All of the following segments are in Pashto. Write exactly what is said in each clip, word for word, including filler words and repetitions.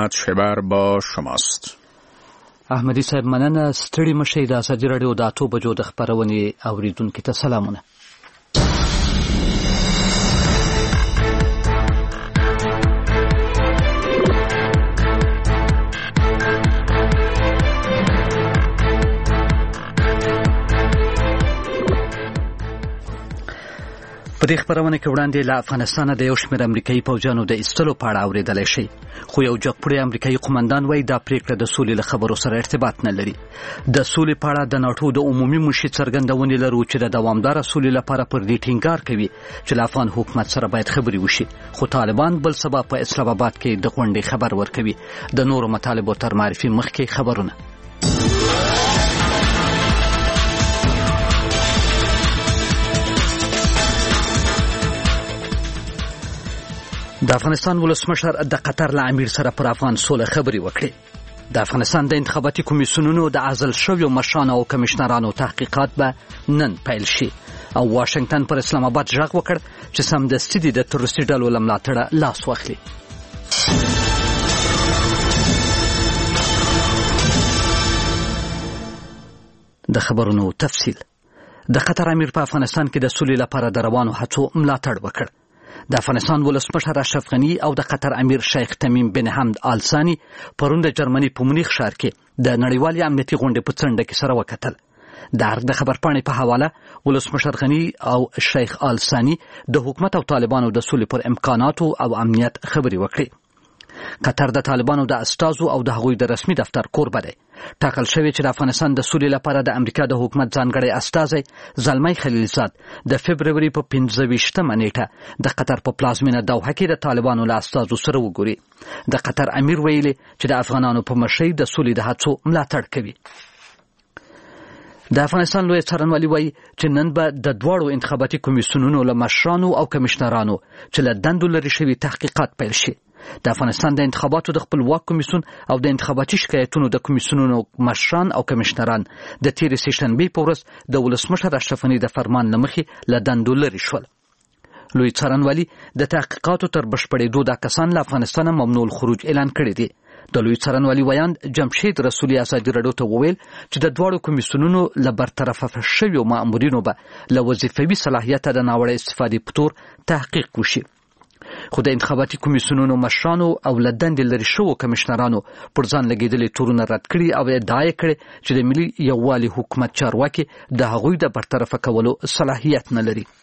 محمد شبر با شماست. احمدی صاحب مننه. ستړي مشي د ازادي رادیو د اتو بجو د خبرونې اوریدونکو ته سلامونه. په دې خبرونه کې وړاندې له افغانستان د یو شمېر امریکایي پوځیانو د ایستلو په اړه اورېدلی شي، خو یو جګپوړی امریکایي قومندان وایي دا پریکړه د سولې له خبرو سره ارتباط نه لري. د سولې په اړه د ناټو د عمومي مشر څرګندونې لرو چې د دوامداره سولې لپاره پر دې ټینګار کوي چې له افغان حکومت سره باید خبرې وشي، خو طالبان بل سبا په اسلام آباد کې د غونډې خبر ورکوي. د نورو مطالبو تر معرفي مخکې خبرونه. د افغانستان ولسمشر د قطر له امیر سره پر افغان سوله خبرې وکړې. د افغانستان د انتخاباتي کمیسیونونو د عزل شویو مشرانو او کمشنرانو تحقیقات به نن پیل شي او واشنگټن پر اسلام آباد ژغ وکړ چې سمدستي د تروریستي ډلو له ملاتړه لاس واخلي. د خبرونو تفصیل. د قطر امیر په افغانستان کې د سولې لپاره د روانو هڅو ملاتړ وکړ. د افغانستان ولسمشر اشرف غني او د قطر امیر شیخ تمیم بن حمد آل ثاني پرون د جرمني په مونیخ ښار کې د نړیوالې امنیتي غونډې په څنډه کې سره وکتل. د ارګ د خبرپاڼې په حواله ولسمشر غني او شیخ آل ثاني د حکومت او طالبانو د سولې پر امکاناتو او امنیت خبرې وکړې. قطر د طالبانو د استازو او د هغوی د رسمي دفتر کوربه دی. ټاکل شوی چې د افغانستان د سولې لپاره د امریکا د حکومت ځانګړی استازی زلمی خلیلزاد د فبروري په پنځه ویشتمه نیټه د قطر په پلازمینه دوحه کې د طالبانو له استازو سره وګوري. د قطر امیر ویلي چې د افغانانو په مشرۍ د سولې د هڅو ملاتړ کوي. د افغانستان لوی څارنوالي وایي چې نن به د دواړو انتخاباتي کمیسیونونو له مشرانو او کمشنرانو چې له دندو لرې شوي تحقیقات پیل شي. د افغانستان د انتخاباتو د خپلواک کمیسیون او د انتخاباتي شکایتونو د کمیسیونونو مشران او کمشنران د تیرې سهشنبې په ورځ د ولسمشر اشرف غني د فرمان له مخې له دندو لرې شول. لوی څارنوالي د تحقیقاتو تر بشپړېدو دا کسان له افغانستانه ممنوع الخروج اعلان کړی دی. د لوی څارنوالي ویاند جمشید رسولي ازادي راډیو ته وویل چې د دواړو کمیسیونونو له برطرفه شویو مامورینو به له وظیفوي صلاحیته د ناوړه استفادې په تور تحقیق وشي. خو د انتخاباتي کمیسیونونو مشرانو او له دندې لرې شوو کمشنرانو پر ځان لګېدلې تورونه رد کړي او ادعا یې کړې چې د ملي یووالي حکومت چارواکي د هغوی د برطرفه کولو صلاحیت نه لري.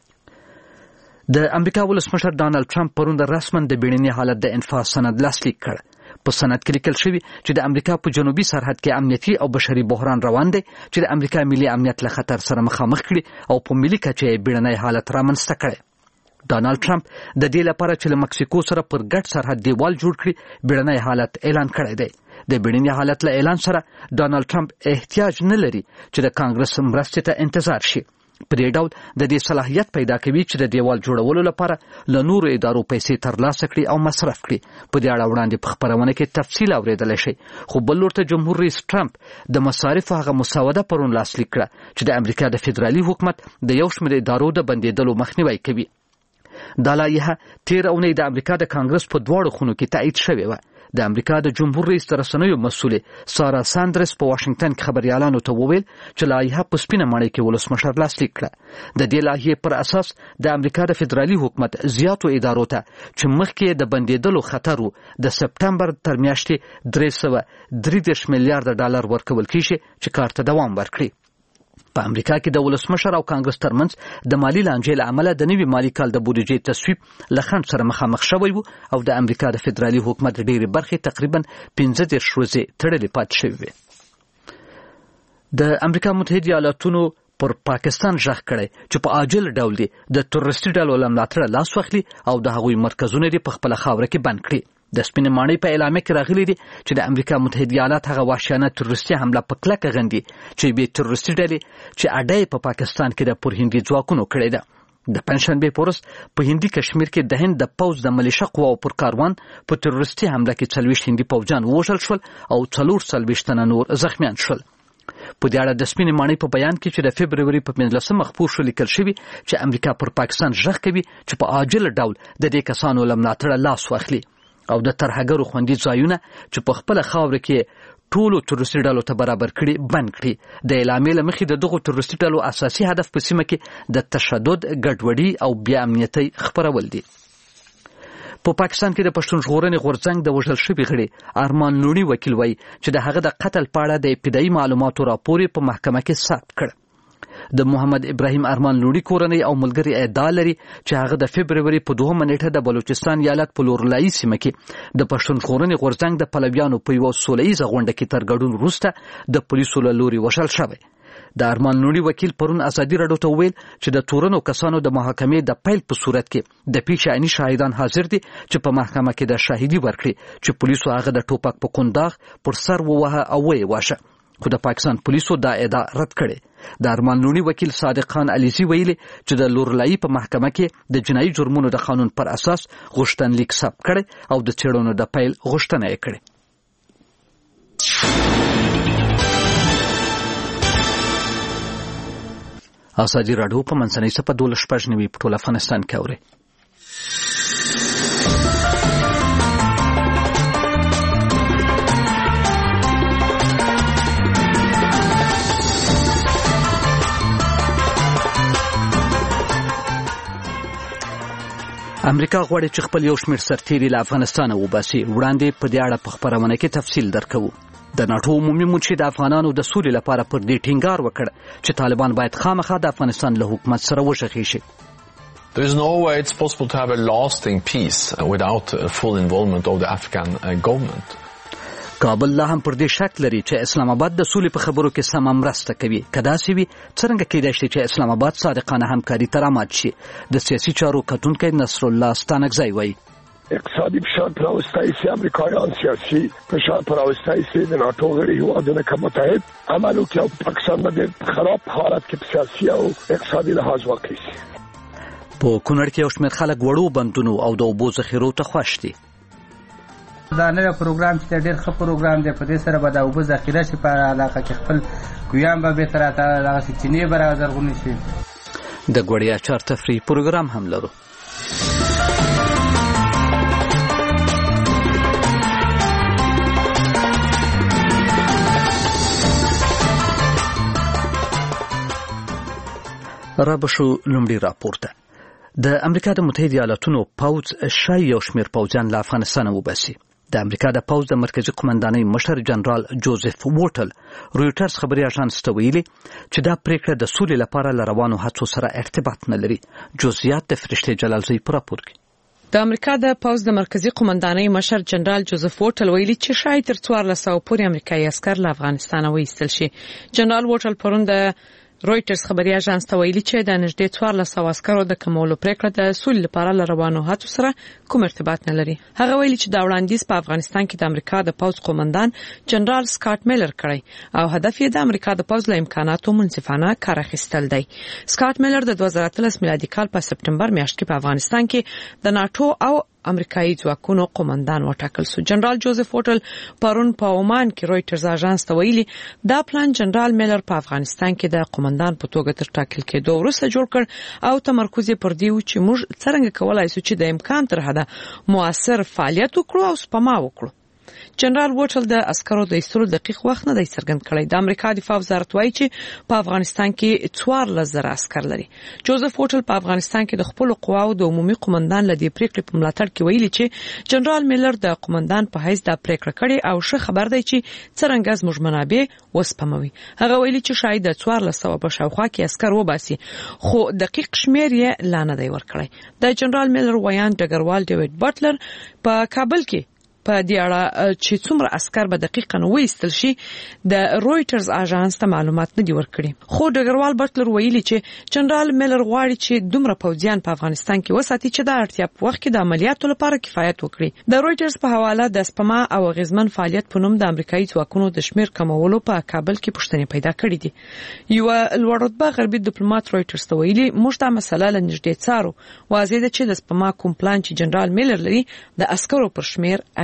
د امریکا ولسمشر ډانلډ ټرمپ پرون د رسما د بیړني حالت د انفاظ سند لاسلیک کړ. په سند کې لیکل شوي چې د امریکا په جنوبي سرحد کې امنیتي او بشري بحران روان دی چې د امریکا ملي امنیت له خطر سره مخامخ کړي او په ملي کچه یې بیړنی حالت رامنځته کړی. ډانلډ ټرمپ د دې لپاره چې له مکسیکو سره پر ګډ سرحد دیوال جوړ کړي بیړنی حالت اعلان کړی دی. د بیړني حالت له اعلان سره ډانلډ ټرمپ احتیاج نه لري چې د کانګرس مرستې ته انتظار شي. په دې ډول د دې صلاحیت پیدا کوي چې د دیوال جوړولو لپاره له نورو ادارو پیسې ترلاسه کړي او مصرف کړي. په دې اړه وړاندې په خبرونه کې تفصیل اوریدلی شي، خو بل لور ته جمهور رئیس ټرمپ د مصارفو هغه مسوده پرون لاسلیک کړه چې د امریکا د فدرالي حکومت د یو شمېر ادارو د بندېدلو مخنیوی کوي. دا لایحه تیر اونۍ د امریکا د کانګرس په دواړو خونو کې تایید شوې وه. د امریکا د جمهور رئیس د رسنیو مسؤلې سارا ساندرس په واشنگټن کې خبريالانو ته وویل چې لایحه په سپینه ماڼۍ کې ولسمشر لاسلیک کړه. د دې لایحې پر اساس د امریکا د فدرالي حکومت زیاتو ادارو ته چې مخکې د بندېدلو خطر و د سپټمبر تر میاشتې درې سوه درې دېرش میلیارډ ډالر ورکول کیږي چې کار ته دوام ورکړي. په امریکا کې د ولسمشر او کانګرس ترمنځ د مالی لانجې له امله د نوي مالی کال د بودیجې تصویب له خنډ سره مخامخ شوی و او د امریکا د فدرالي حکومت ډېرې برخې تقریبا پنځه دېرش ورځې تړلې پاتې شوې وې. د امریکا متحده ایالاتونو پر پاکستان ژغ کړی چې په عاجل ډول د تروریستي ډلو له ملاتړه لاس واخلي او د هغوی مرکزونه یې په خپله خاوره کې بند کړي. د سپینې ماڼۍ په اعلامیه کې راغلي دي چې د امریکا متحده ایالات هغه وحشیانه تروریستي حمله په کلکه غندي چې بې تروریستي ډلې چې اډه یې په پاکستان کې د پرهندي ځواکونو کړې ده. د پنجشنبې په ورځ په هندي کشمیر کې د هند د پوځ د ملیشه قواو پر کاروان په تروریستي حمله کې څلوېښت هندي پوځیان ووژل شول او څلور څلوېښت تنه نور زخمیان شول. په دې اړه د سپینې ماڼۍ په بیان کې چې د فبروري په پنځلسمه خپور شو لیکل شوي چې امریکا پر پاکستان ژغ کوي چې په عاجل ډول د دې کسانو له ملاتړه لاس واخلي او د ترهګرو خوندي ځایونه چې په خپل خاور کې ټولو تروریستي ډلو ته برابر کړي بند کړي. د اعلامیې له مخې د دغو تروریستي ډلو اساسي هدف په سیمه کې د تشدد، ګډوډي او بې امنیتۍ خپرول دي. په پاکستان کې د پښتون ژغورنې غورځنګ د وژل شوي غړي ارمان لوڼي وکیل وایي چې د هغه د قتل په اړه د ابتدایي معلوماتو راپور په محکمه کې ثبت کړ. د محمد ابراهیم ارمان لوڼي کورنۍ او ملګري ادعا لري چې هغه د فبروري په دوهمه نیټه د بلوچستان ایالت په لورلایي سیمه کې د پښتون ژغورنې غورځنګ د پلویانو په یوه سوله ییزه غونډه کې تر ګډون وروسته د پولیسو له لوري وژل شوی. د ارمان لوڼي وکیل پرون ازادي راډیو ته ویل چې د تورنو کسانو د محاکمې د پیل په صورت کې د پیش عیني شاهدان حاضر دي چې په محکمه کې د شاهدي ورکړي چې پولیسو هغه د ټوپک په کنداغ پر سر ووهه او ویې واشه، خو د پاکستان پولیسو دا ادعا رد کړي. د ارمان لوڼي وکیل صادق خان علیزي ویلي چې د لورلایي په محکمه کې د جنایي جرمونو د قانون پر اساس غوښتنلیک ثبت کړي او د څېړنو د پیل غوښتنه یې کړې. ازادي راډیو په منځنۍ څپه دولس شپږ نوي په ټول افغانستان کې اوري. امریکا غواړي چې خپل یو شمېر سرتیري له افغانستانه وباسي. وړاندې په دې اړه په خپرونه کې تفصیل درکوو. د ناټو عمومي منشي د افغانانو د سولې لپاره پر دې ټینګار وکړ چې طالبان باید خامخا د افغانستان له حکومت سره وشخي شي. There is no way it's possible to have a lasting peace without full involvement of the Afghan government. کابل لا هم پر دې شک لري چې اسلام آباد د سولې په خبرو کې سم مرسته کوي. که داسې وي څرنګه کېدای شي چې اسلام آباد صادقانه همکاري ته رامات شي؟ د سیاسي چارو کتونکی نصر الله ستانکزی وایي اقتصادی فشار پر راوستای سي امریکایان، سیاسي فشار پر راوستای سي د ناټو غړي هیوادونه که متحد عمل وکړي او پاکستان باندې خراب حالت کې په سیاسي او اقتصادي لحاظ واقع شي. په کونړ کې یو شمېر خلک وړو بندونو او د اوبو ذخیرو ته خوښ دي. دا نوی پروګرام چې ډېر ښه پروګرام دی، په دې سره به د اوبو ذخیره شي په علاقه کې، خپل کویان به بېرته راته دغسې چینې به رازرغونې شي. د ګوړې اچار تفریح پروګرام هم لرو. را بشو لومړی راپورته. د امریکا د متحده ایالاتونو پوځ شای یو شمېر پوځیان له افغانستانه وباسي. د امریکا د پوځ د مرکزي قومندانۍ مشر جنرال جوزف ووټل رویټرز خبري اژانس ته ویلي چې دا پریکړه د سولې لپاره له روانو هڅو سره ارتباط نه لري. جزئیات د فرشتې جلالزی په راپور کې. د امریکا د پوځ د مرکزي قومندانۍ مشر جنرال جوزف ووټل ویلي چې شاید تر څوارلس سوه پورې امریکایي عسکر له افغانستانه وایستل شي. جنرال ووټل پرون د رویټرز خبري اژانس ته ویلي چې د نږدې څوارلس سوه عسکرو د کمولو پریکړه د سولې لپاره له روانو هڅو سره کوم ارتباط نه لري. هغه ویلي چې دا وړاندیز په افغانستان کې د امریکا د پوځ قومندان جنرال سکاټ میلر کړی او هدف یې د امریکا د پوځ له امکاناتو منصفانه کار اخیستل دی. سکاټ میلر د دوه زره اتلس میلادي کال په سپټمبر میاشت کې په افغانستان کې د ناټو او امریکایي ځواکونو قومندان وټاکل شو. جنرال جوزف ووټل پرون په عمان کې رویټرز اژانس ته ویلي دا پلان جنرال میلر په افغانستان کې د قومندان په توګه تر ټاکل کېدو وروسته جوړ کړ او تمرکز یې پر دې و چې موږ څرنګه کولای شو چې د امکان تر حده موثر فعالیت وکړو او سپما وکړو. جنرال ووټل د عسکرو د ایستلو دقیق وخت نه دی څرګند کړی. د امریکا دفاع وزارت وایي چې په افغانستان کې څوارلس زره عسکر لري. جوزف ووټل په افغانستان کې د خپل قواو د عمومي قومندان لدی پریکړې په ملاتړ کې ویلي چې جنرال میلر د قومندان په حیث د پریکړه کړې او ښه خبر دی چې څرنګه زموږ منابع وسپموي. هغه ویلي چې شاید د څوارلس سوه په شاوخوا کې عسکر وباسي خو دقیق شمیر یې لا نه دی ورکړی. د جنرال میلر ویان ډګروال ډیوډ بټلر په کابل کې په دې اړه چې څومره عسكر به دقیقاً وایستل شي د رویټرز اژانس ته معلومات نه دی ورکړي. خو ډګروال بټلر ویلي چې جنرال میلر غواړي چې دومره پوځیان په افغانستان کې وساتي چې د اړتیا په وخت کې د عملیاتو لپاره کفایت وکړي. د رویټرز په حواله د سپما او غزمن فعالیت په نوم د امریکایي ځواکونو د شمیر کمولو په کابل کې پوښتنې پیدا کړې دي. یو لوړ رتبه غربي ډیپلوماټ رویټرز ته ویلي موږ دا مسله له نږدې څارو. واضح ده چې د سپما کوم پلان چې جنرال میلر لري د عسکرو پر شمیر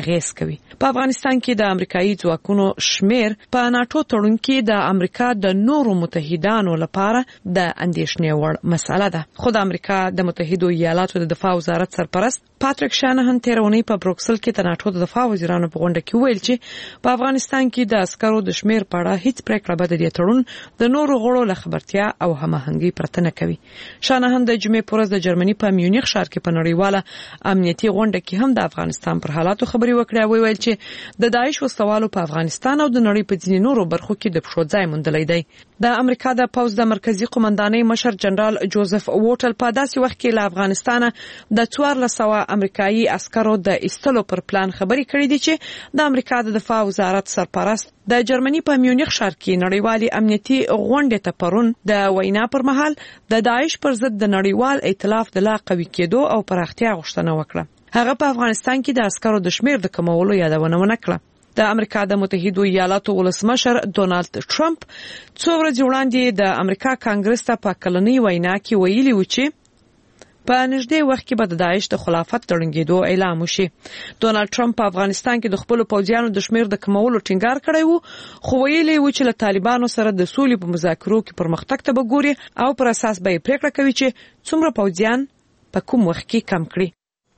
اغیز کوي. په افغانستان کې د امریکایي ځواکونو شمیر په ناتو تړون کې د امریکا د نورو متحدانو لپاره د اندېښنې وړ مسله ده. خو د امریکا د متحده ایالاتو د دفاع وزارت سرپرست پاتریک شانهن تیرونی په بروکسل کې د ناتو د دفاع وزیرانو په غونډه کې ویل چې په افغانستان کې د عسکرو د شمیر په اړه هیڅ پریکړه به د تړون د نورو غړو له خبرتیا او هماهنګي پرته نه کوي. شانهن د جمعې پر ورځ د جرمني په میونخ ښار کې په نړیواله امنیتي غونډه کې هم د افغانستان پر حالاتو خبري وکړه او ویل چې د داعش وسوالو په افغانستان او د نړۍ په ځینې نورو برخو کې د پښو ځای موندلی دی. د امریکا د پوز د مرکزی قومندانۍ مشر جنرال جوزف ووټل په داسې وخت کې له افغانستان د څوارلس سوه امریکایي عسکرو د ایستلو پر پلان خبري کړې دي چې د امریکا د دفاع وزارت سرپرست د جرمني په میونخ ښار کې نړیوالي امنیتي غونډې ته پرون د وینا پر مهال د داعش پر ضد د نړیوال ائتلاف د لا قوي کېدو او پراختیا غوښتنه وکړه. هغه په افغانستان کې د عسکرو د شمیر د کمولو یادونه ونه کړه. د امریکا د متحده ایالاتو ولسمشر ډونالد ټرمپ څو ورځې وړاندې د امریکا کانګرس ته په کلنۍ وینا کې ویلي و چې په نږدې وخت کې به د داعش د خلافت تړونګېدو اعلان وشي. ډونالد ټرمپ په افغانستان کې د خپل پوځیانو د شمیر د کمولو ټینګار کړی وو، خو ویلي و چې له طالبانو سره د سولې په مذاکرو کې پرمختګ ته به ګوري او پر اساس به یې پریکړه کوي چې څومره پوځیان په کوم وخت کې کم کړي.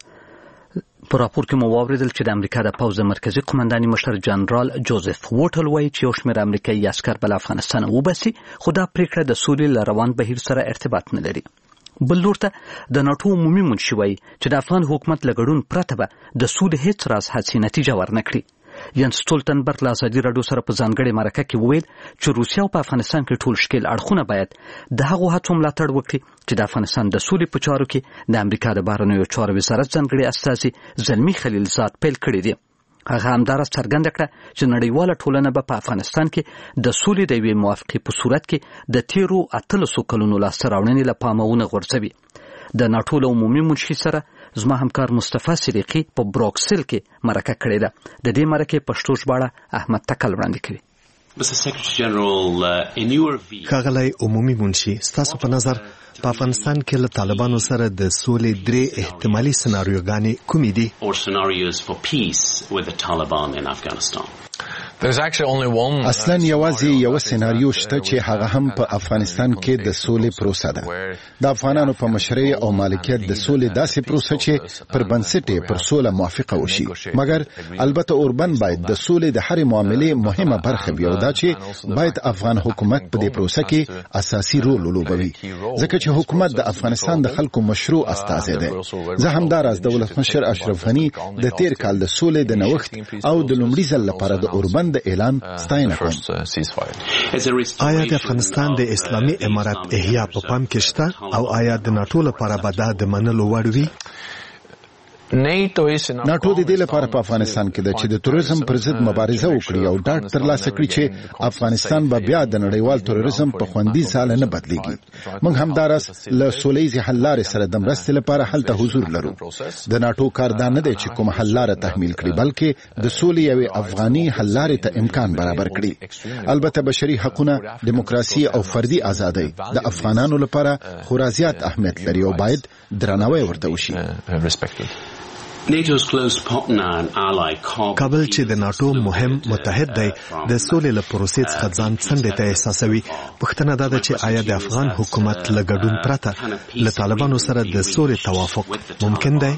په راپور کې مو واوریدل چې د امریکا د پوز مرکزی قومندانۍ مشر جنرال جوزف ووټل وایي چې یو شمېر امریکایي عسکر بل افغانستان وباسي، خو دا پریکړه د سولې له روان بهیر سره ارتباط نه لري. بل لور ته د ناټو عمومي منشي وایي چې د افغان حکومت له ګډون پرته به د سولې هیڅ راز هڅې نتیجه ورنه کړي. ینس سټولټنبرګ له ازادي راډیو سره په ځانګړې مرکه کې وویل چې روسیه په افغانستان کې ټول شکیل اړخونه باید د هغو هڅو ملاتړ وکړي چې د افغانستان د سولې په چارو کې د امریکا د بهرنیو چارو وزارت ځانګړي استازي زلمي خلیلزاد پیل کړی دی. هغه همدارس څرګنده کړه چې نړیواله ټولنه به په افغانستان کې د سولې د یوې موافقې په صورت کې د تیرو اتلسو کلونو لاسته راوړنې له پامه ونه غورځوي. د ناټو له عمومي منشي سره زما همکار مصطفی صدیقي په بروکسل کې مرکه کړې ده. د دې مرکې پښتو ژباړه احمد تکل وړاندې کوي. ښاغلی عمومي منشي، ستاسو په نظر په افغانستان کې له طالبانو سره د سولې درې احتمالي سناریوګانې کومې دي؟ اصلا یوازې یو سناریو شته چې هغه هم په افغانستان کې د سولې پروسه ده. د افغانانو په مشرۍ او مالکیت د سولې داسې پروسه چې پر بنسټ پر سوله موافقه وشي، مګر البته اوربن باید د سولې د هرې معاملې مهمه برخه وي او دا چې باید افغان حکومت په دې پروسه کې اساسي رول ولوبوي، ځکه چې حکومت د افغانستان د خلکو مشروع استازی دی. زه همداراز د ولسمشر اشرف غني د تیر کال د سولې د نوښت او د لومړي ځل لپاره د اوربن د اعلان ستاینه کوم. آیا د افغانستان د اسلامي امارت احیا په پام کې شته او آیا د ناټو لپاره به دا د منلو وړ وي؟ ناټو د دې لپاره په افغانستان کې د چې د تروریزم پر ضد مبارزه وکړي او ډاډ ترلاسه کړي چې افغانستان به بیا د نړیوال تروریزم په خوندي ځاله نه بدلیږي. موږ همداراز له سولهییزې حل لارې سره د مرستې لپاره هلته حضور لرو. د ناټو کار دا نه دی چې کوم حل لاره تحمیل کړي، بلکې د سولې یوې افغاني حل لارې ته امکان برابر کړي. البته بشري حقونه، دیموکراسي او فردي ازادۍ د افغانانو لپاره خورا زیات اهمیت لري او باید درناوی ورته وشي. کابل چې د ناټو مهم متحد دی د سولې له پروسې څخه ځان څنډې ته احساسوي. پوښتنه دا ده چې آیا د افغان حکومت له ګډون پرته له طالبانو سره د سولې توافق ممکن دی؟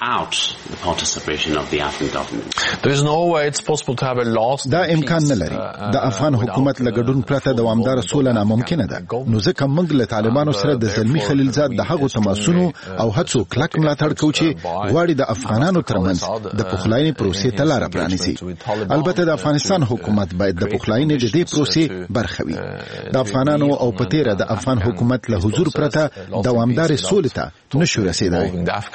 دا امکان نه لري. د افغان حکومت له ګډون پرته دوامداره سوله ناممکنه ده. نو ځکه موږ له طالبانو سره د زلمي خلیلزاد د هغو تماسونو او هڅو کلک ملاتړ کوو چې غواړي د افغان افغانانو ترمنځ د پخلاینې پروسې ته لاره پرانیزي. البته د افغانستان حکومت باید د پخلاینې د دې پروسې برخه وي. د افغانانو او په تیره د افغان حکومت له حضور پرته دوامدارې سولې ته نشو رسیدای.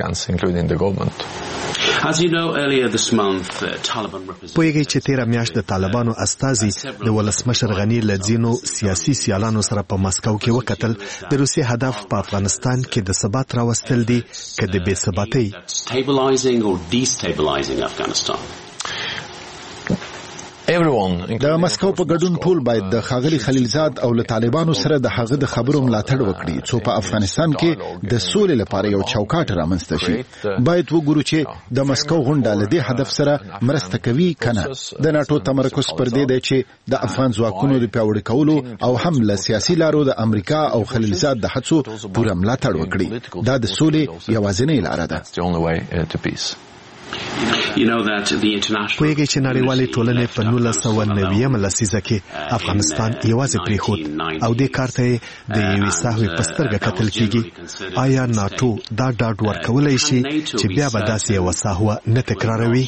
پوهیږئ چې تیره میاشت د طالبانو استازي د ولسمشر غني له ځینو سیاسي سیالانو سره په مسکو کې وکتل. د روسیې هدف په افغانستان کې د ثبات راوستل دي که د بې ثباتۍ؟ د مسکو په ګډون ټول باید د ښاغلي خلیلزاد او له طالبانو سره د هغه د خبرو ملاتړ وکړي څو په افغانستان کې د سولې لپاره یو چوکاټ رامنځته شي. باید وګورو چې د مسکو غونډه له دې هدف سره مرسته کوي کنه. د ناتو تمرکز پر دې دی چې د افغان ځواکونو د پیاوړي کولو او هم له سیاسي لارو د امریکا او خلیلزاد د هڅو پوره ملاتړ وکړي. دا د سولې یوازینۍ لاره ده. پوهیږئ چې نړیوالې ټولنې په نولس سوه نوي لسیزه کې افغانستان یوازې پرېښود او دې کار ته د یوې سهوې په سترګه کتل کېږي. آیا ناټو دا ډاډ ورکولی شي چې بیا به داسې یوه سهوه نه تکراروي؟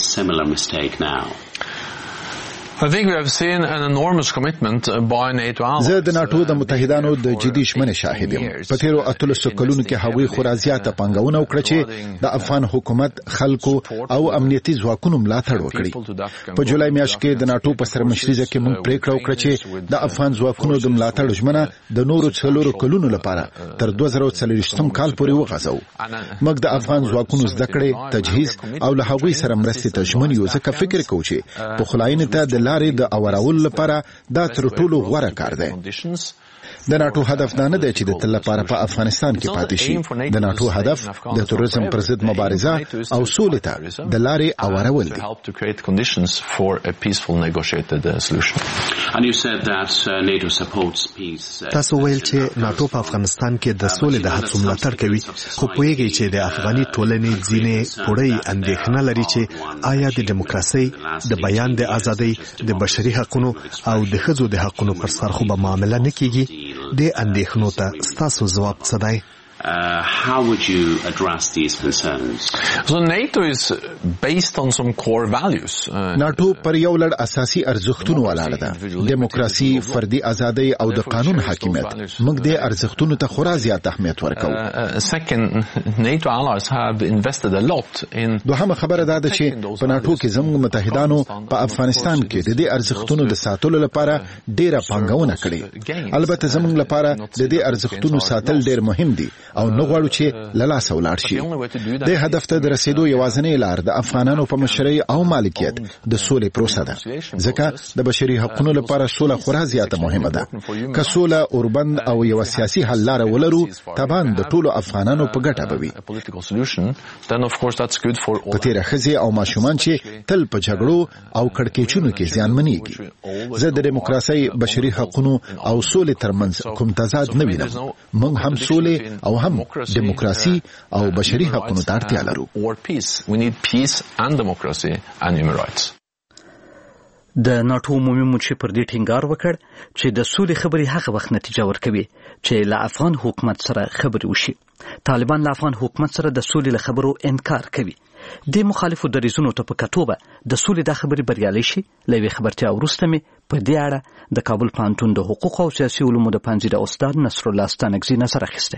زه د ناټو د متحدانو د جدي ژمنې شاهد یم. په تیرو اتلسو کلونو کې هغوی خورا زیاته پانګونه وکړه چې د افغان حکومت خلکو او امنیتي ځواکونو ملاتړ وکړي. په جولای میاشت کې د ناټو په سرمشرۍ کې موږ پریکړه وکړه چې د افغان ځواکونو د ملاتړ ژمنه د نورو څلورو کلونو لپاره تر دوه زره څلوېښتم کال پورې وغځوو. موږ د افغان ځواکونو زده کړې، تجهیز او له هغوی سره مرستې ته ژمن یو، ځکه فکر کوو چې پخلاینې ته د لارې د اورولو لپاره دا تر ټولو غوره کار دی. د ناټو هدف دا نه دی چې د تل لپاره په افغانستان کې پاتې شي. د ناټو هدف د تروریزم پر ضد مبارزه او سولې ته د لارې اورول دي. تاسو ویل چې ناټو په افغانستان کې د سولې د هڅو ملاتړ کوي، خو پوهیږئ چې د افغاني ټولنې ځینې پوړۍ اندېښنه لري چې آیا د دیموکراسۍ، د بیان د ازادۍ، د بشري حقوقو او د ښځو د حقوقو پر سر خو به معامله نه کیږي. د اندېښنو ته ستاسو ځواب څه دی؟ Uh, how would you address these concerns? So NATO is based on some core values. NATO پر یو لړ اساسي ارزښتونو ولاړه ده: دیموکراسي، فردي ازادۍ او د قانون حاکمیت. موږ د ارزښتونو ته خورا زیات اهمیت ورکوو. Second, NATO allies have invested a lot in. دوهمه خبره دا ده چې په ناټو کې زموږ متحدانو په افغانستان کې د دې ارزښتونو د ساتلو لپاره ډیره پانګونه کړې. البته زموږ لپاره د دې ارزښتونو ساتل ډیر مهم دي او نه غواړو چې له لاسه ولاړ شي. د هدف ته د رسیدو یوازینۍ لار د افغانانو په مشرۍ او مالکیت د سولې پروسه ده، ځکه د بشري حقوقو لپاره سوله خورا زیاته مهمه ده. که سوله اوربند او یو سیاسي حل لار ولرو، طبعا د ټولو افغانانو په ګټه به وي. په تیره ښځې او ماشومان چې تل په جګړو او کړکېچونو کې زیانمنېږي. زه د دیموکراسۍ، بشري حقوقو او سولې ترمنځ کوم تضاد نه وینم. موږ هم سولې او هم دیموکراسي او بشري حقوقو ته اړتیا لرو. د ناټو عمومي مشر پر دې ټینګار وکړ چې د سولې خبرې هغه وخت نتیجه ورکوي چې له افغان حکومت سره خبرې وشي. طالبان له افغان حکومت سره د سولې له خبرو انکار کوي. د مخالفو دریځونو ته په کتو به د سولې د خبرې بریالۍ شي. له یوې خبرتیا وروسته مې په دې اړه د کابل پوهنتون د حقوقو او سیاسي علومو د پوهنځي د استاد نصرالله ستانکزي نظر اخیستی.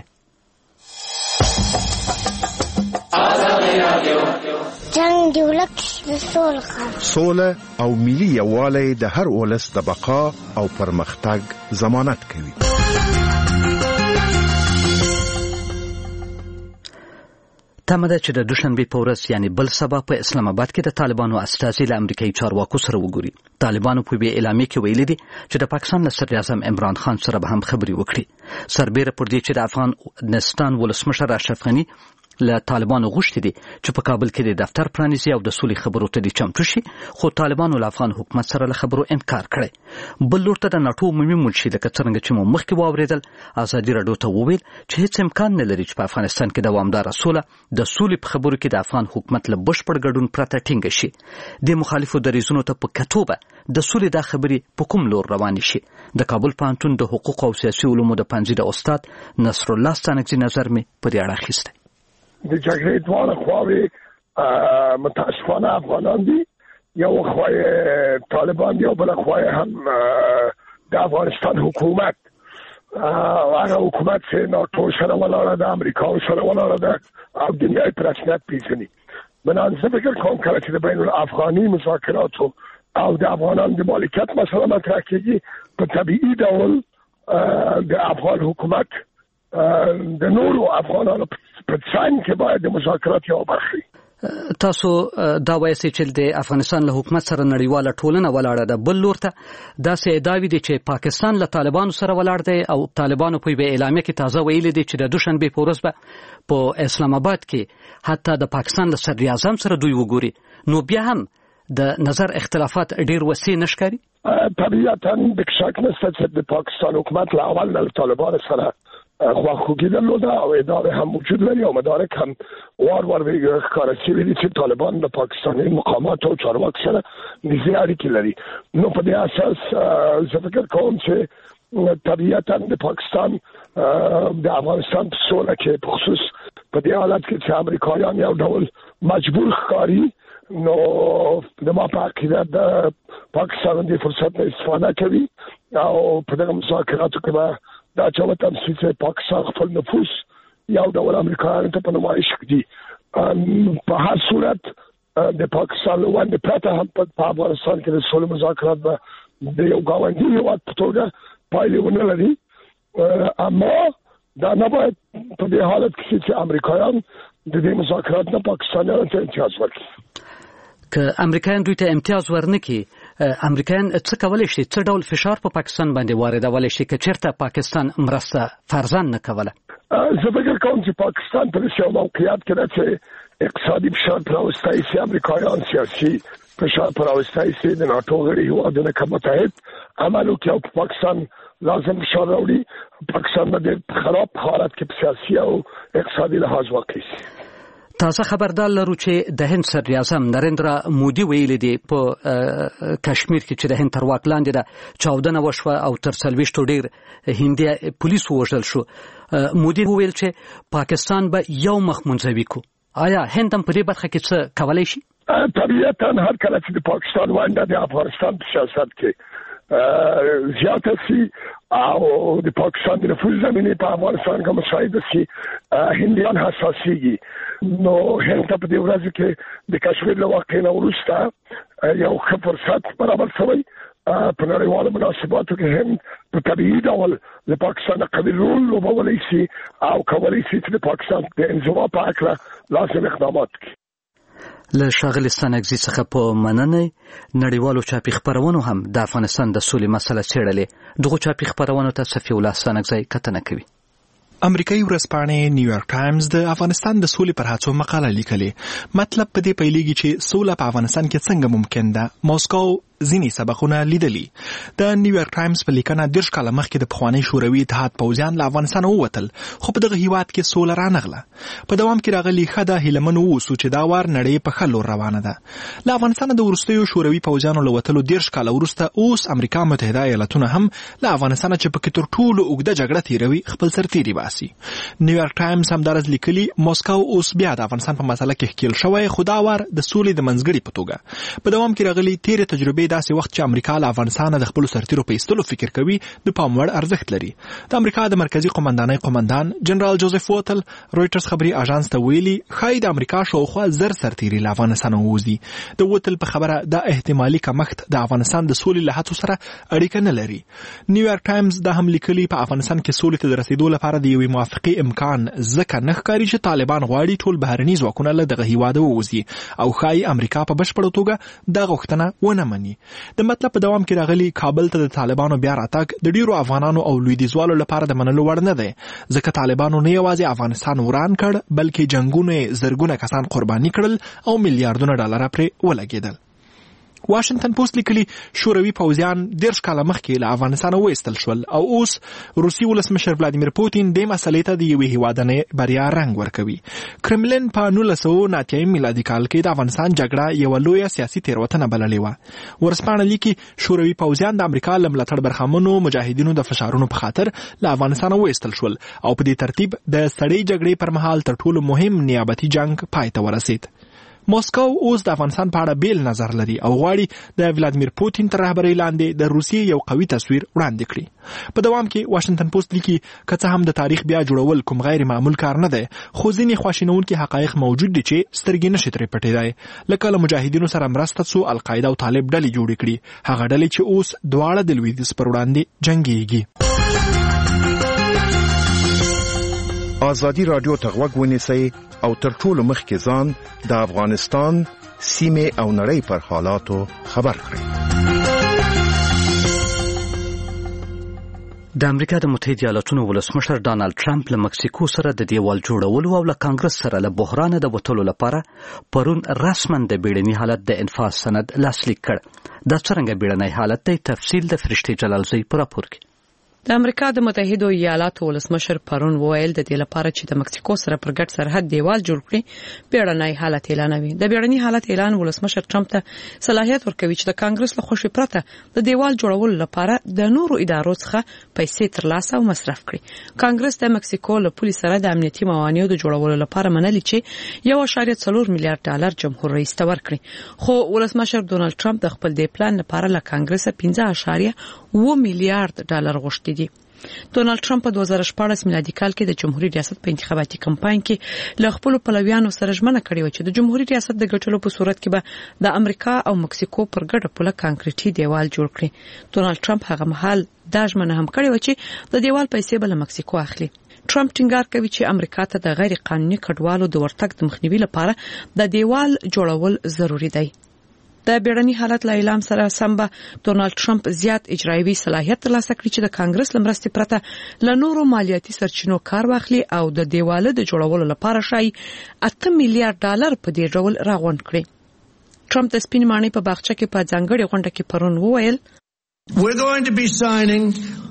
جنگ دی ولک د سول سوله او ملي یووالی د هر ولس د بقا او پرمختګ ضمانت کوي. تمه ده چې د دوشنبې په ورځ یعنی بل سبا په اسلام آباد کې د طالبانو استازي له امریکایي چارواکو سره وګوري. طالبانو په یوې اعلامیه کې ویلي دي چې د پاکستان له صدر اعظم عمران خان سره به هم خبرې وکړي. سربیره پر دې چې د افغانستان ولسمشر اشرف غني له طالبانو غوښتي دي چې په کابل کې د دفتر پرانیزي او د سولې خبرو ته دي چمتو شي، خو طالبانو له افغان حکومت سره له خبرو انکار کړی. بل لور ته د ناټو عمومي مشر لکه څرنګه چې مو مخکې واورېدل، ازادي راډیو ته وویل چې هیڅ امکان نه لري چې په افغانستان کې دوامداره سوله د سولې په خبرو کې د افغان حکومت له بشپړ ګډون پرته ټینګه شي. د مخالفو دریځونو ته په کتو به د سولې دا خبرې په کوم لور روانې شي. د کابل پوهنتون د حقوقو او سیاسي علومو د پوهنځي د استاد نصرالله ستانکزي نظر مې په دې اړه اخیستی. د جګړې دواړه خواوې متاسفانه افغانان دي، یو خواې طالبان دي او بله خواې هم د افغانستان حکومت. هغه حکومت چې ناټو سره ولاړه ده، امریکا سره ولاړه ده او دنیای په رسمیت پیژني. بنان زه فکر کوم کله چې د بین الافغاني مذاکراتو او د افغانانو د مالکیت مسله مطرح کېږي، په طبیعي ډول د افغان حکومت د نورو افغانانو په څنګ کې باید د مذاکرات یو برخه. تاسو دا وایسي چې د افغانستان له حکومت سره نړیواله ټولنه ولاړه ده، بل لور ته داسې ادعاوې دي چې پاکستان له طالبانو سره ولاړ دی او طالبانو په یوه اعلامیه کې تازه ویلي دي چې د دوشنبې په ورځ به په اسلام آباد کې حتی د پاکستان له صدر اعظم سره دوی وګوري. نو بیا هم د نظر اختلافات ډیر وسیع نشکاري. طبیعتا د شک نشته چې د پاکستان حکومت له اول له طالبانو سره خواخوږي درلوده او اداره هم موجود لري او مدارک هم وار وار ښکاره شوي دي چې طالبان د پاکستاني مقاماتو او چارواکو سره نږدې اړیکې لري. نو په دې اساس زه فکر کوم چې طبیعتا د پاکستان د افغانستان په سوله کې په خصوص په دې حالت کې چې امریکایان یو ډول مجبور ښکاري، نو د ما په عقیده د پاکستان د فرصت نه استفاده کوي او په دغه مذاکراتو کې به دا چې وطن چې پاکستان خپل نفوذ یو ډول امریکایانو ته په نمایش کړي. په هر صورت د پاکستان له وړاندې پرته هم په افغانستان کې د سولې مذاکرات به د یو ګاونډي هېواد په توګه پایلې ونه لري، اما دا نه باید په دې حالت کې چې امریکایان د دې مذاکرات نه پاکستانیانو ته امتیاز ورکړي. که امریکایان دوی ته امتیاز ورنکړي، امریکایان څه کولی شي، څه ډول فشار په پاکستان باندې واردولی شي که چېرته پاکستان مرسته فرضاً نه کوله؟ زه فکر کوم چې پاکستان په داسې یو موقعیت کې ده چې اقتصادي فشار پر راوستی شي، امریکایان سیاسي فشار پر راوستی شي، د ناټو غړي هېوادونه که متحد عمل وکړي او په پاکستان لازم فشار راوړي، پاکستان به ډېر خراب حالت کې په سیاسي او اقتصادي لحاظ واقع شي. تازه خبردار لرو چې د هند صدر اعظم نریندرا مودي ویلي دی په کشمیر کې چې د هند تر واک لاندې ده چاودنه وشوه او تر څلوېښتو ډېر هندي پولیس ووژل شو. مودي وویل چې پاکستان به یو مخ منځوي کو. آیا هند هم په دې برخه کې څه کولی شي؟ طبیعتا هر کله چې د پاکستان ونډه د افغانستان په سیاست کې زیاته شي او د پاکستان د نفوذ زمینې په افغانستان کې مساعده شي، هندیان حساسیږي. نو هند ته په دې ورځ کې د کشمیر له واقعې نه وروسته یو ښه فرصت برابر شوی. په نړیوالو مناسباتو کې هند په طبیعي ډول د پاکستان قوي رول لوبولی شي او کولی شي چې د پاکستان د انزوا په هکله لازم اقدامات وکړي. له ښاغلي ستانکزي څخه په مننه نړیوالو چاپي خپرونو هم د افغانستان د سولې مسله څېړلې. دغو چاپي خپرونو ته صفي الله ستانکزی کتنه کوي. امریکایي ورځپاڼې نیویارک ټایمز د افغانستان د سولې پر هڅو مقاله لیکلې. مطلب په دې پیلېږي چې سوله په افغانستان کې څنګه ممکن ده. موسکو ځینې سبقونه لیدلي. د نیویارک ټایمز په لیکنه دېرش کاله مخکې د پخواني شوروي اتحاد پوځیان له افغانستانه ووتل، خو په دغه هیواد کې سوله رانغله. په دوام کې راغلي ښه ده هیلهمن واوسو چې دا وار نړۍ په ښه لور روانه ده. له افغانستانه د وروستیو شوروي پوځیانو له وتلو دېرش کاله وروسته اوس امریکا متحده ایالتونه هم له افغانستانه چې پکې تر ټولو اوږده جګړه تېروي خپل سرتېري باسي. نیویارک ټایمز همدارس لیکلي موسکو اوس بیا د افغانستان په مسله کې ښکېل شوی، خو دا وار د سولې د منځګړي په توګه. په دوام کې راغلي تېرې تجربې داسې وخت چې امریکا له افغانستانه د خپلو سرتېرو په ایستلو فکر کوي د پام وړ ارزښت لري. د امریکا د مرکزي قومندانۍ قومندان جنرال جوزف ووتل رویټرز خبري اژانس ته ویلي ښایي د امریکا شاوخوا زر سرتېري له افغانستانه ووځي. د ووتل په خبره دا احتمالي کمښت د افغانستان د سولې له هڅو سره اړیکه نه لري. نیویارک ټایمز دا هم لیکلي په افغانستان کې سولې ته د رسیدو لپاره د یوې موافقې امکان ځکه نه ښکاري چې طالبان غواړي ټول بهرني ځواکونه له دغه هیواده ووځي او ښایي امریکا په بشپړه توګه دا غوښتنه ونه مني. د مطلب په دوام کې راغلي کابل ته د طالبانو بیا راتګ د ډیرو افغانانو او لویدیځوالو لپاره د منلو وړ نه دی، ځکه طالبانو نه یوازې افغانستان وران کړ بلکې جنگونه زرګونه کسان قرباني کړل او میلیارډونه ډالر پرې ولګېدل. واشنگټن پوسټ لیکلي شوروي پوځیان دېرش کاله مخکې له افغانستانه وایستل شول او اوس روسي ولسمشر ولادیمیر پوتین دې مسلې ته د یوې هیوادنۍ بریا رنګ ورکوي. کرملین په نولس سوه نهه اتیا میلادي کال کې د افغانستان جګړه یوه لویه سیاسي تېروتنه بللې وه. ورځپاڼه لیکي شوروي پوځیان د امریکا له ملاتړ برخمنو مجاهدینو د فشارونو په خاطر له افغانستانه وایستل شول او په دې ترتیب د سړې جګړې پر مهال تر ټولو مهم نیابتي جنگ پای ته ورسید. موسکو اوس د افغانستان په اړه بیل نظر لري او غواړي د ولادیمیر پوتین تر رهبرۍ لاندې د روسیې یو قوي تصویر وړاندې کړي. په دوام کې واشنگټن پوسټ لیکي که څه هم د تاریخ بیا جوړول کوم غیر معمول کار نه دی، خو ځینې خواشینونکي حقایق موجود دي چې سترګې نشي ترې پټېدای. لکه له مجاهدینو سره مرسته څو القاعده او طالب ډلې جوړې کړي، هغه ډلې چې اوس دواړه د لویدیځ پر وړاندې جنګېږي. ازادي راډیو ته غوږ ونیسئ او تر ټولو مخکې ځان د افغانستان سیمه او نړۍ پر حالاتو خبر کړي. د امریکا د متحده ایالاتونو ولسمشر ډانلډ ټرمپ له مکسیکو سره د دیوال جوړولو او له کانګرس سره له بحران د وټولو لپاره پرون رسما د بیړني حالت د انفاذ سند لاسلیک کړ. دا څنګه بیړنی حالت دی؟ تفصیل د فرشتي جلالزی پر راپور کې. د امریکا د متحده ایالاتو ولسمشر پرون وویل د دې لپاره چې د مکسیکو سره پر ګډ سرحد دیوال جوړ کړي بیړنی حالت اعلانوي. د بیړني حالت اعلان ولسمشر ټرمپ ته صلاحیت ورکوي چې د کانګرس له خوښې پرته د دیوال جوړولو لپاره د نورو ادارو څخه پیسې ترلاسه او مصرف کړي. کانګرس د مکسیکو له پولیس سره د امنیتي موانعو د جوړولو لپاره منلي چې یو اشاریه څلور میلیارډ ډالر جمهور رئیس ته ورکړي، خو ولسمشر ډونالډ ټرمپ د خپل دې پلان لپاره له کانګرس پنځه اشاریه اووه میلیارډ ډالر غوښتي دي. ډونالډ ټرمپ په دوه زره شپاړس میلادي کال کې د جمهوریت ریاست په انتخاباتي کمپاین کې له خپل پلویانو سره ژمنه کړې و چې د جمهوریت ریاست د ګټلو په صورت کې به د امریکا او مکسیکو پر ګډه پوله کانکریټي دیوال جوړ کړي. ډونالډ ټرمپ هغه مهال دا ژمنه هم کړې و چې د دیوال پیسې به له مکسیکو اخلي. ټرمپ ټینګار کوي چې امریکا ته د غیر قانوني کډوالو د ورتګ د مخنیوي لپاره د دیوال جوړول ضروری دی. د بیړني حالت له اعلان سره سم به ډونالډ ټرمپ زیات اجرایوي صلاحیت ترلاسه کړي چې د کانګرس له مرستې پرته له نورو مالیاتي سرچینو کار واخلي او د دیواله د جوړولو لپاره شای اته میلیارډ ډالر په دې ډول راغونډ کړي. ټرمپ د سپین ماڼۍ په باغچه کې په ځانګړي غونډه کې پرون وویل We're going to be signing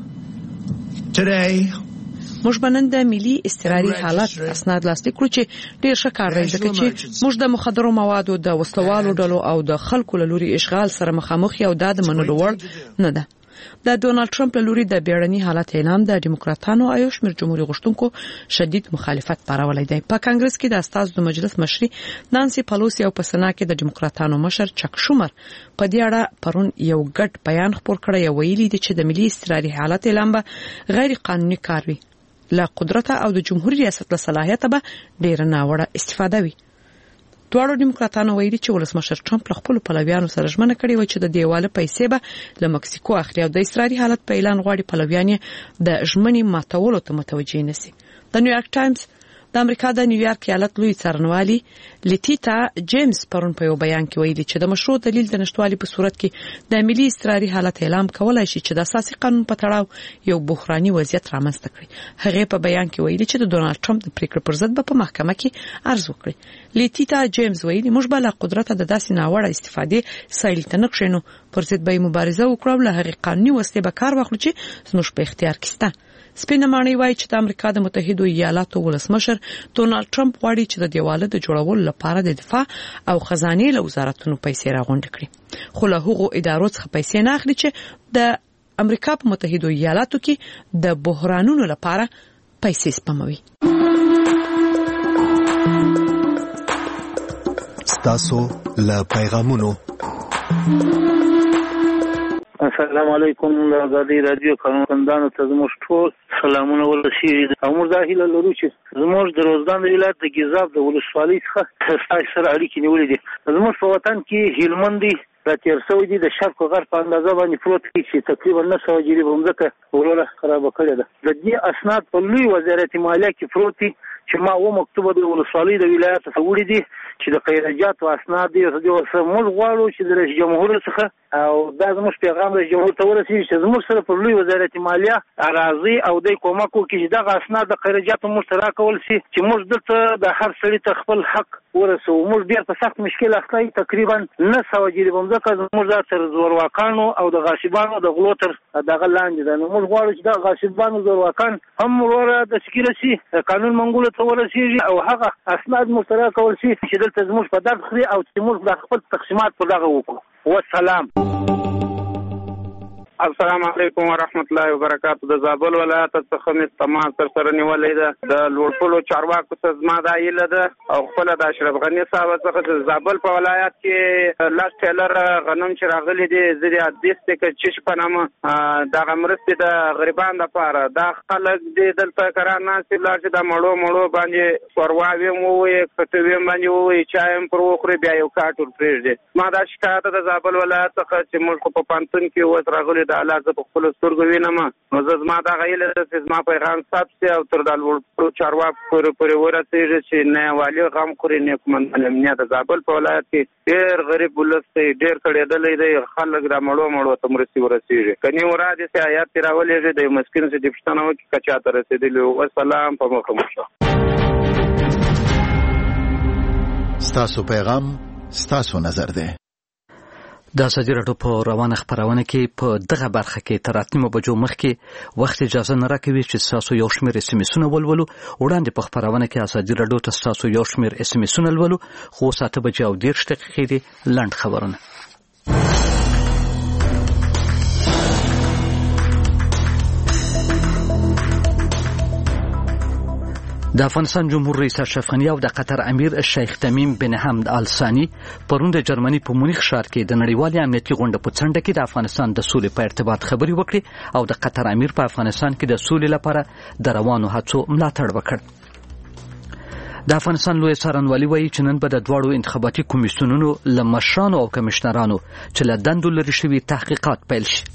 today موږ بنن د ملي استقراري حالت اسناد لاسلیک کړو چې ډیر ښه کار دی ځکه چې موږ د مخدرو موادو د وسلوالو ډلو او د خلکو له لوري اشغال سره مخامخ یو د منلو وړ نه ده. د ډونالډ ټرمپ له لوري د بیړني حالت اعلان د ډیموکراتانو او شمیر جمهوریت غوښتونکو شدید مخالفت پارولای دی. په کانګرس کې د استازو د مجلس مشري نانسي پالوسی او په سنا کې د ډیموکراتانو مشر چک شومر په دې اړه پرون یو ګډ بیان خپور کړی او ویلي دی چې د ملي استقراري حالت اعلان به غیر قانوني کار وي. له قدرت او د جمهوریت ریاست له صلاحیت به ډیر ناوړه استفاده وي. دواړو ډیموکراتانو ویلي چې ولسمشر ټرمپ له خپل پلویانو سره ژمنه کړې و چې د دیواله پیسې به له مکسیکو اخلي او د استراري حالت په اعلان غواړي پلویان د ژمنې ماتولو ته متوجه نشي. د نیویارک ټایمز د امریکا د نیویارک ایالت لوی څارنوالي لیتیتا جیمز پرون په یو بیان کې ویلي چې د مشروع دلیل د نشټوالي په صورت کې د ملي استقراري حالت اعلان کولای شي چې د اساسي قانون په تړاو یو بحراني وضعیت رامنځته کړي. هغه په بیان کې ویلي چې د ډونالډ ټرمپ د پریکړې پر ضد په محکمه کې عرض وکړي. لیتیتا جیمز ویلي موږ به له قدرت د داسې ناوړه استفادې سایل ته نقشینو پر ضد به مبارزه وکړو له هغه قانوني وسلې به کار واخلو چې زموږ په اختیار کې شته. سپینه ماڼۍ وایي چې د امریکا د متحده ایالاتو ولسمشر ډونالډ ټرمپ غواړي چې د دیواله د جوړولو لپاره د دفاع او خزانه له وزارتونو پیسې راغونډ کړي، خو له هغو ادارو څخه پیسې نه اخلي چې د امریکا په متحده ایالاتو کې د بحرانونو لپاره پیسې سپموي. ستاسو له پیغامونو. السلام علیکم آزادی رادیو کارمندانو ته زموږ ټول سلامونه ورسیږي او موږ دا هیله لرو چې زموږ د روزګان ولایت د ګیزاب د ولسوالۍ څخه ستاسو سره اړیکې نیولې دي. زموږ په وطن کې هلمند را تیر شوی دي د شرق او غرب په اندازه باندې پروت دي چې تقریبا نه سوه جریبه ځمکه وروره خرابه کړې ده. د دې اسناد په لوی وزارت مالیه کې پروت دي چې ما و مکتوبه د ولسوالۍ د ولایت څخه وړي دي چې د خیرجات او اسناد دي او موږ غواړو چې د رئیس جمهور څخه او دا زموږ پیغام رئیس جمهور ته ورسیږي چې زموږ سره په لوی وزارت مالیه راځي او د کومک وکړي چې دغه اسناد د خیرجات موږ سره راکول شي چې موږ دلته د هر سړي ته خپل حق ورسو. موږ ډیر په سخت مشکل اخته تقریبا نه سوه جریبه ځمکه زموږ د تر زورواکانو او د غاصبانو د غلو تر دغه لاندې ده. نو موږ غواړو چې د غاصبانو زورواکان هم وروره د سکیله شي قانون منګولو ته ورسیږي او هغه اسناد موږ سره راکول شي چې دلته زموږ په درد خوري او چې موږ د خپل تقسیمات په دغه وکړو. والسلام. السلام علیکم ورحمت الله وبرکاتہ. د زابل ولایت څخه مې تمام تر سره نیولې ده د لوړپوړو چارواکو ته زما دا هیله ده او خپل د اشرف غني صاحب څخه د زابل په ولایت کې لاس ټیلر غنم چې راغلي دي زری حدیث ته چې په نامه دغه مرستې د غریبانو لپاره دا خلک دې دلته قرار ناست لا چې د مړو مړو باندې ورواوي مو وي کټوي باندې وي چایم پر وخوري بیا یو کاټور پرېږدي. ما دا شکایت د زابل ولایت څخه چې موږ په پانتون کې وځ راغلي د الله زه په خپلو سترګو وینم. نو زه زما دغه هیله ده چې زما پیغام ثبت شي او تر دا لوړ چارواکو پورې پورې ورسېږي چې نه والي غم خوري نه قومندان امنیت د زابل په ولایت کې ډېر غریب ولس دی، ډېر کړېدلی دی، خلک را مړو مړو ته مرستې ورسېږي. که نیو رادې سي آیات ترې راولېږي د یو مسکین څخه دې پوښتنه وکړي که چا ته رسېدلي وو. وسلام، په مخه مو شه. ستاسو پیغام ستاسو نظر دی. د ازادي راډیو په روانه خپرونه کې په دغه برخه کې تر اتنیمو بجو مخکې وخت اجازه نه راکوي چې ستاسو یو شمېر اس ام اسونه ولولو. وړاندې په خپرونه کې ازادي راډیو ته ستاسو یو شمېر اس ام اسونه لولو، خو اوس اته بجې او دېرش دقیقې دي. لنډ خبرونه. د افغانستان جمهور رئیس اشرف غني او د قطر امیر شیخ تمیم بن حمد آل ثاني پرون د جرمني په مونیخ ښار کې د نړیوالې امنیتي غونډې په څنډه کې د افغانستان د سولې په ارتباط خبرې وکړې او د قطر امیر په افغانستان کې د سولې لپاره د روانو هڅو ملاتړ وکړ. د افغانستان لوی څارنوالي وایي چې نن به د دواړو انتخاباتي کمیسیونونو له مشرانو او کمشنرانو چې له دندو لرې شوي تحقیقات پیل شي.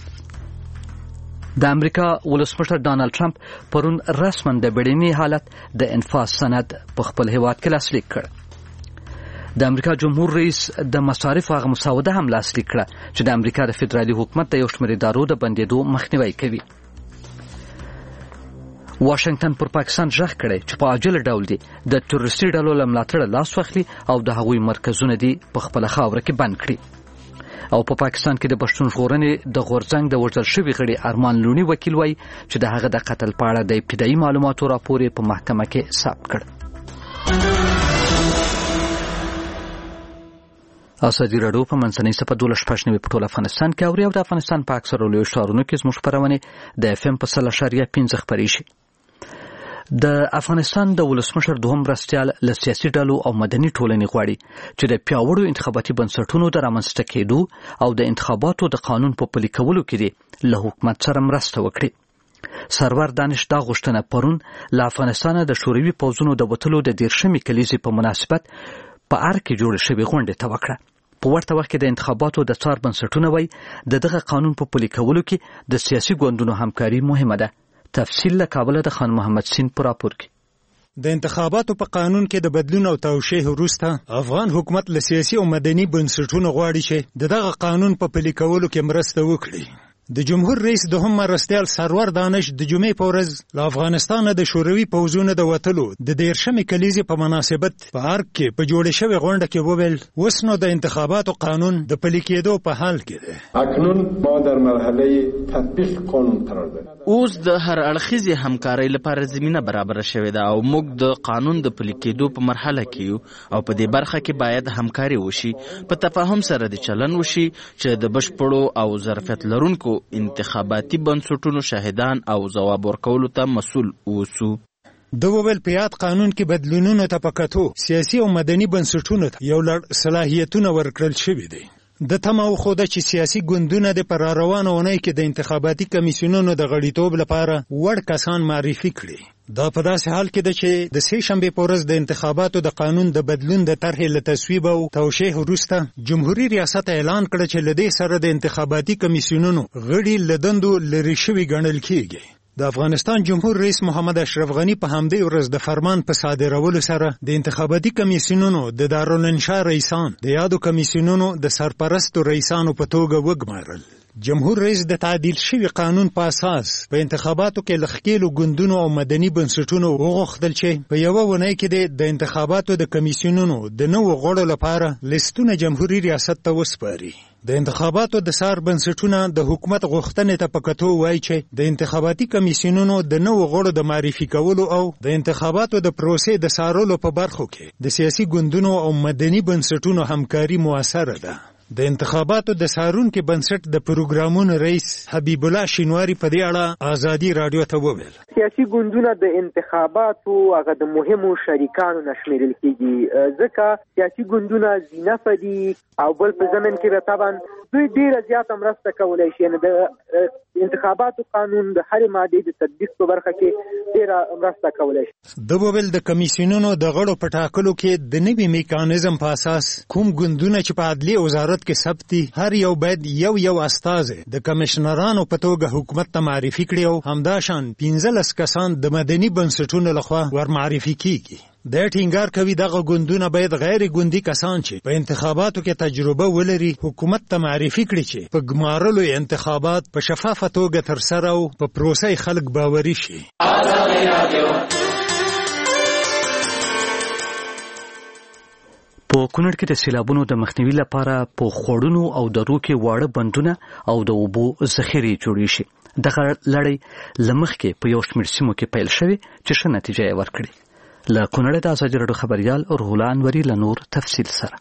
د امریکا ولسمشر ډانلډ ټرمپ پرون رسما د بیړني حالت د انفاذ سند په خپل هیواد کې لاسلیک کړ. د امریکا جمهور رئیس د مصارفو هغه مسوده هم لاسلیک کړه چې د امریکا د فدرالي حکومت د یو شمېر ادارو د بندېدو مخنیوی کوي. واشنگټن پر پاکستان ژغ کړی چې په عاجل ډول دی د تروریستي ډلو له ملاتړه لاس واخلي او د هغوی مرکزونه دي په خپله خاوره کې بند کړي. او په پا پاکستان کې د پښتون ژغورنې د غورځنګ د وژل شوي غړي ارمان لوني وکیل وایي چې د هغه د قتل په اړه د ابتدایي معلوماتو راپور په محکمه کې ثبت کړ. ازادي راډیو په منځنۍ صفحه دولس شپږ نوي په ټول افغانستان کې اوري او د افغانستان په اکثرو لویو ښارونو کې زموږ خپرونې د اف ام په سل اشاریه پنځه خپرېږي. د افغانستان د ولسمشر دوهم مرستیال له سیاسي ډلو او مدني ټولنې غواړي چې د پیاوړو انتخاباتي بنسټونو د رامنځته کېدو او د انتخاباتو د قانون په پلي کولو کې له حکومت سره مرسته وکړي. سرور دانش دا غوښتنه پرون له افغانستانه د شوروي پوځونو د وتلو د دېرشمې کلیزې په مناسبت په ار کې جوړې شوې غونډې ته وکړه. په ورته وخت کې د انتخاباتو د څار بنسټونه وایي د دغه قانون په پلي کولو کې د سیاسي ګوندونو همکاري مهمه ده. تفصیل له کابل د خان محمد سین پر راپور کې. د انتخاباتو په قانون کې د بدلون او توشیح وروسته افغان حکومت له سیاسي او مدني بنسټونو غواړي چې دغه قانون په پلي کولو کې مرسته وکړي. د جمهور رئیس دوهم مرستیال سرور دانش د جمعې په ورځ له افغانستانه د شوروي پوځونو د وتلو د دېرشمې کلیزې په مناسبت په ارګ کې په جوړې شوې غونډه کې وویل اوس نو د انتخاباتو قانون د پلي کېدو په حال کې دی. اکنون ما در مرحله تطبیق قانون قرار داریم. اوس د هر اړخیزې همکارۍ لپاره زمینه برابره شوې ده او موږ د قانون د پلي کېدو په مرحله کې یو او په دې برخه کې باید همکاري وشي، په تفاهم سره د چلن وشي چې د بشپړو او ظرفیت لرونکو انتخاباتي بنسټونو شاهدان او ځواب ورکولو ته مسؤل اوسو. د وویل په یاد قانون کې بدلونونو ته په کتو سیاسي او مدني بنسټونو ته یو لړ صلاحیتونه ورکړل شوي دي. د تمه وښوده چې سیاسي ګوندونه د پر روانه اونۍ کې د انتخاباتي کمیسیونونو د غړیتوب لپاره وړ کسان معرفي کړي. دا په داسې حال کې ده چې د سې شنبې په ورځ د انتخاباتو د قانون د بدلون د طرحې له تصویب او توشیح وروسته جمهوري ریاست اعلان کړ چې له دې سره د انتخاباتي کمیسیونونو غړي له دندو لرې شوي ګڼل کېږي. د افغانستان جمهور رئیس محمد اشرف غني په همدې ورځ د فرمان په صادرولو سره د انتخاباتي کمیسیونونو د دارالانشا رئیسان د یادو کمیسیونونو د سرپرستو رئیسانو په توګه وګمارل. جمهور رئیس د تعدیل شوي قانون په اساس په انتخاباتو کې له ښکېلو ګوندونو او مدني بنسټونو وغوښتل چې په یوه اونۍ کې د انتخاباتو د کمیسیونونو د نوو غړو لپاره لیستونه جمهوري ریاست ته وسپاري. د انتخاباتو د سار بنسټونه د حکومت غوښتنې ته په کتو وایي چې د انتخاباتي کمیسیونونو د نوو غړو د معرفي کولو او د انتخاباتو د پروسې د څارلو په برخو کې د سیاسي ګوندونو او مدني بنسټونو همکاري موثره ده. د انتخاباتو د څارونکي بنسټ د پروګرامونو رئیس حبیب الله شینواری په دې اړه ازادي راډیو ته وویل سیاسي ګوندونه د انتخاباتو هغه د مهمو شریکانو نشمیرل کېږي، ځکه سیاسي ګوندونه زینفه دي او بل په ضمن کې به طبعا دوی ډیره زیاته مرسته کولی شي. د انتخاباتو قانون د هرې مادې د تطبیق په برخه کې ډیره مرسته کولی شي. د وویل د کمیسیونونو د غړو په ټاکلو کې د نوي میکانیزم په اساس کوم ګوندونه چې په عدلیې وزارت صورت کې ثبت دي. هر یو باید یو یو استازی د کمشنرانو په توګه حکومت ته معرفي کړي او همداشان پنځلس کسان د مدني بنسټونو لخوا ور معرفي کیږي. د ټینګار کوي دغه ګوندونه باید غیر ګوندي کسان چې په انتخاباتو کې تجربه ولري حکومت ته معرفي کړي چې په ګمارلو انتخابات په شفافه توګه ترسره او په پروسه خلک باوري شي. په کونړ کې د سیلابونو د مخنیوي لپاره په خوړونو او درو کې واړه بندونه او د اوبو ذخیرې جوړې شي. دغه لړۍ له مخکې په یو شمېر سیمو کې پیل شوې چې ښه نتیجه یې ورکړې. له کونړ د ازادي راډیو خبریال روح الله انوري له نور تفصیل سره.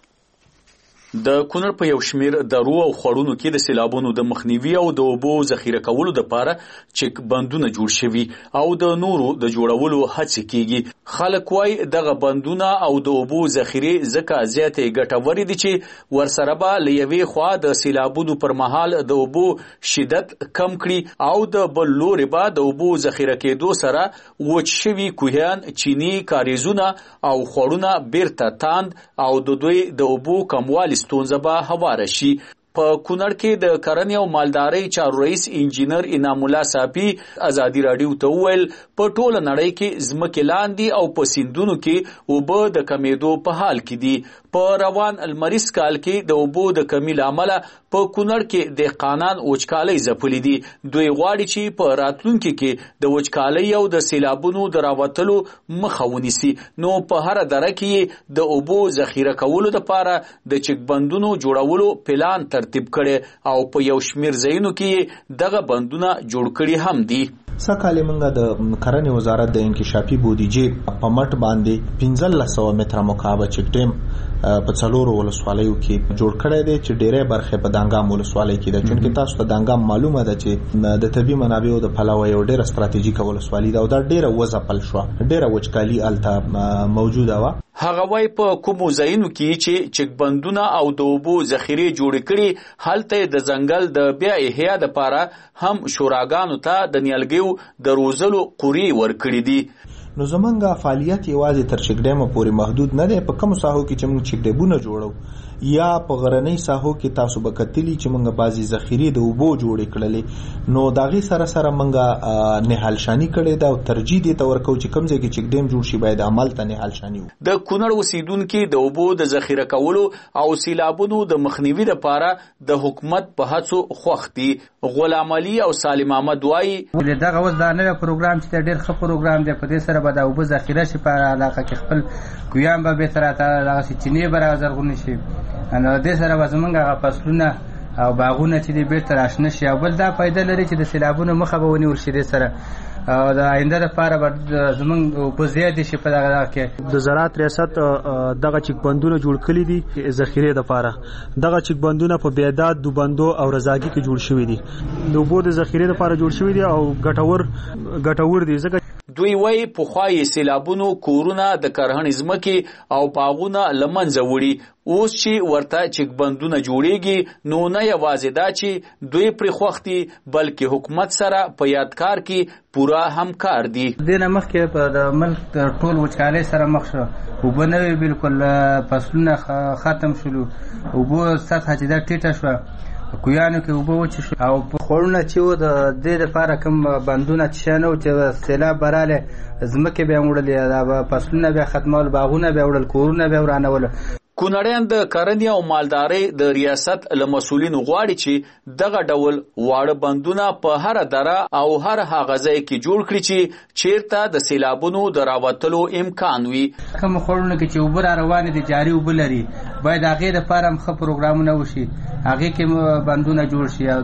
د کونړ په یو شمیر درو او خړونو کې د سیلابونو د مخنیوي او د اوبو ذخیره کولو لپاره چک بندونه جوړ شوي او د نورو د جوړولو هڅې کیږي. خلک وايي دغه بندونه او د اوبو ذخیره ځکه زیاتې ګټورې دي چې ورسره به له یوې خوا د سیلابونو پر مهال د اوبو شدت کم کړي او د بل لوري به د اوبو ذخیره کېدو سره وچ شوي کوهیان، چینی کاریزونه او خړونه بیرته تاند او د دوی د اوبو کموالی ستونزه به هواره شي. په کونړ کې د کرنې او مالدارۍ چارو رئیس انجینر انعام الله صافي ازادي راډیو ته وویل په ټوله نړۍ کې ځمکې لاندې او په سیندونو کې اوبه د کمیدو په حال کې دي. په روان المریض کال کې د اوبو د کمی له امله په کونړ کې دهقانان وچکالۍ ځپلي دي. دوی غواړي چې په راتلونکي کې د وچکالۍ او د سیلابونو د راوتلو مخه ونیسي. نو په هر دره کې د اوبو ذخیره کولو لپاره د چک بندونو جوړولو پلان ترتیب کړي او په یو شمیر ځایونو کې دغه بندونه جوړ کړي هم دي. سکهاله منګه د کرنې وزارت د انکشافي بودیجې په مټ باندې پنځلس سوه متره مکعب چک ډیم په څلورو ولسوالیو کې جوړ کړی دی چې ډېری برخې په دانګام ولسوالۍ کې ده. چونکې تاسو ته دانګام معلومه ده چې د طبي منابعو د پلوه یو ډېره ستراتیژیکه ولسوالي ده او دا ډېره وځپل شوه، ډېره وچکالي هلته موجوده وه. هغه وای په کومو ځایونو کې چې چک بندونه او د اوبو ذخیرې جوړ کړي هلته د ځنګل د بیا احیا لپاره هم شوراګانو ته د نیالګیو د روزلو قوري ورکړي دي. نو زمونږه فعالیت یوازې تر چک ډیمه پورې محدود نه دی. په کوم ساحو کې چې موږ چک ډیمونه جوړو یا په غرنۍ ساحو کې تاسو به کتلی چې موږ بعضی ذخیرې د اوبو جوړې کړلې، نو داغي سره سره موږ نهال شانی کړې دا او ترجیح دي ته ورکو چې کوم ځای کې چک ډیم جوړ شي باید عمل ته نهال شانی وي. د کونړ اوسیدونکو د اوبو د ذخیره کولو او سیلابونو د مخنیوي لپاره د حکومت په هڅو خوښ دي. غلام علي او سالم احمد وایي دغه اوس دا نوی پروګرام چې ډېر ښه پروګرام دی، په دې سره به د اوبو ذخیره شي په علاقه کې خپل کویان به بهتره دغه چینې به رازرغونې شي. نو دې سره به زمونږ هغه فصلونه او باغونه چې دي بیرته راشنه شي او بل دا فایده لري چې د سیلابونو مخه به ونیول شي. دې سره او د آینده لپاره به زمونږ په زیاتې شي په دغه کې د زراعت ریاست دغه چک بندونه جوړ کړي دي ذخیره لپاره. دغه چک بندونه په بیداد، دوبندو او رضاګي کې جوړ شوي دي. د اوبو د ذخیره لپاره جوړ شوي دي او ګټور ګټور دي. ځکه دوی وایي پخوای سیلابونو کورونه د کرهڼې ځمکې او باغونه لمنځه وړي. اوس چې ورته چک بندونه جوړیږي نو نه یوازې دا چې دوی پرې خوښ دي بلکې حکومت سره په یادکار کې پورا همکار دي. دې نه مخکې په د ملک ټول وچکالۍ سره مخ شو، اوبه نه وي، بالکل فصلونه ختم شولو، اوبو سطحه چې دا ټیټه شوه، کویانو کې اوبه وچې شو او په خړونه چې و د دې لپاره کوم بندونه چې نه و چې سیلاب براله ځمکې به وړلې، دا فصلونه به ختمول، باغونه به وړل، کورونه به ورانول. کونړیان د کرنې او مالدارۍ د ریاست له مسؤلینو غواړي چې دغه ډول واړه بندونه په هر دره او هر هغه ځای کې جوړ کړي چې چیرته د سیلابونو د راوتلو امکان وي. کوم خړونه کې چې اوبه را روانې دي جاري اوبه لري باید هغې دپاره هم ښه پروګرامونه وشي، هغې کې بندونه جوړ شي او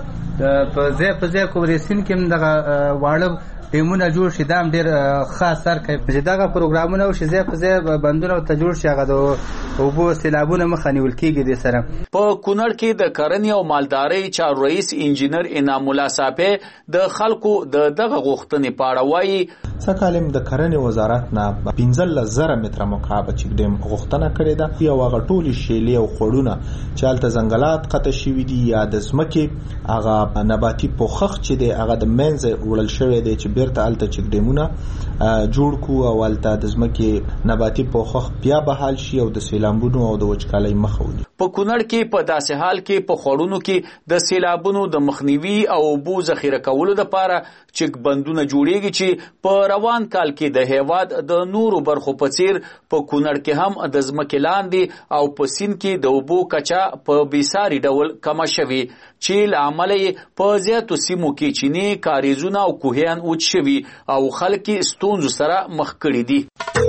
د په ځای په ځای کوریسین کې هم دغه واړه ډیمونه جوړ شي. دا هم ډېر ښه اثر کوي چې دغه پروګرامونه وشي، ځای په ځای بندونه ورته جوړ شي، هغه د اوبو سیلابونه مخه نیول کېږي. دې سره په کونړ کې د کرنې او مالدارۍ چارو رئیس انجینر انعام الله صافي د خلکو د دغه غوښتنې په اړه وایي سکهاله د کرنې وزارت نه پنځلس زره متره مکعب چک ډیم غوښتنه کړې ده. یو هغه ټولې شیلې او خړونه چې هلته ځنګلات قطع شوي دي یا د ځمکې هغه نباتي پوښښ چې دی هغه د منځه وړل شوی دی چې بیرته هلته چک ډیمونه جوړ کړو او هلته د ځمکې نباتي پوښښ بیا بحال شي او د سیلابونو او د وچکالۍ مخه ونیسي. په کونړ کې په داسې حال کې په خړونو کې د سیلابونو د مخنیوي او اوبو ذخیره کولو لپاره چک بندونه جوړیږي چې په روان کال کې د هیواد د نورو برخو په څیر په کونړ کې هم د ځمکې لاندې او په سیند کې د اوبو کچا په بیساري ډول کمه شوي چې له امله یې په زیاتو سیمو کې چینې کاریزونه او کوهیان وچ شوي او خلک یې ستونزو سره مخ کړي دي.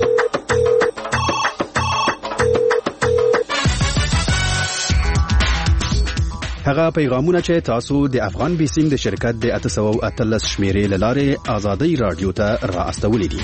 هغه پیغامونه چې تاسو د افغان بیسیم د شرکت د اته سوه او اتلس شمیرې له لارې آزادۍ رادیو ته را استولی دي.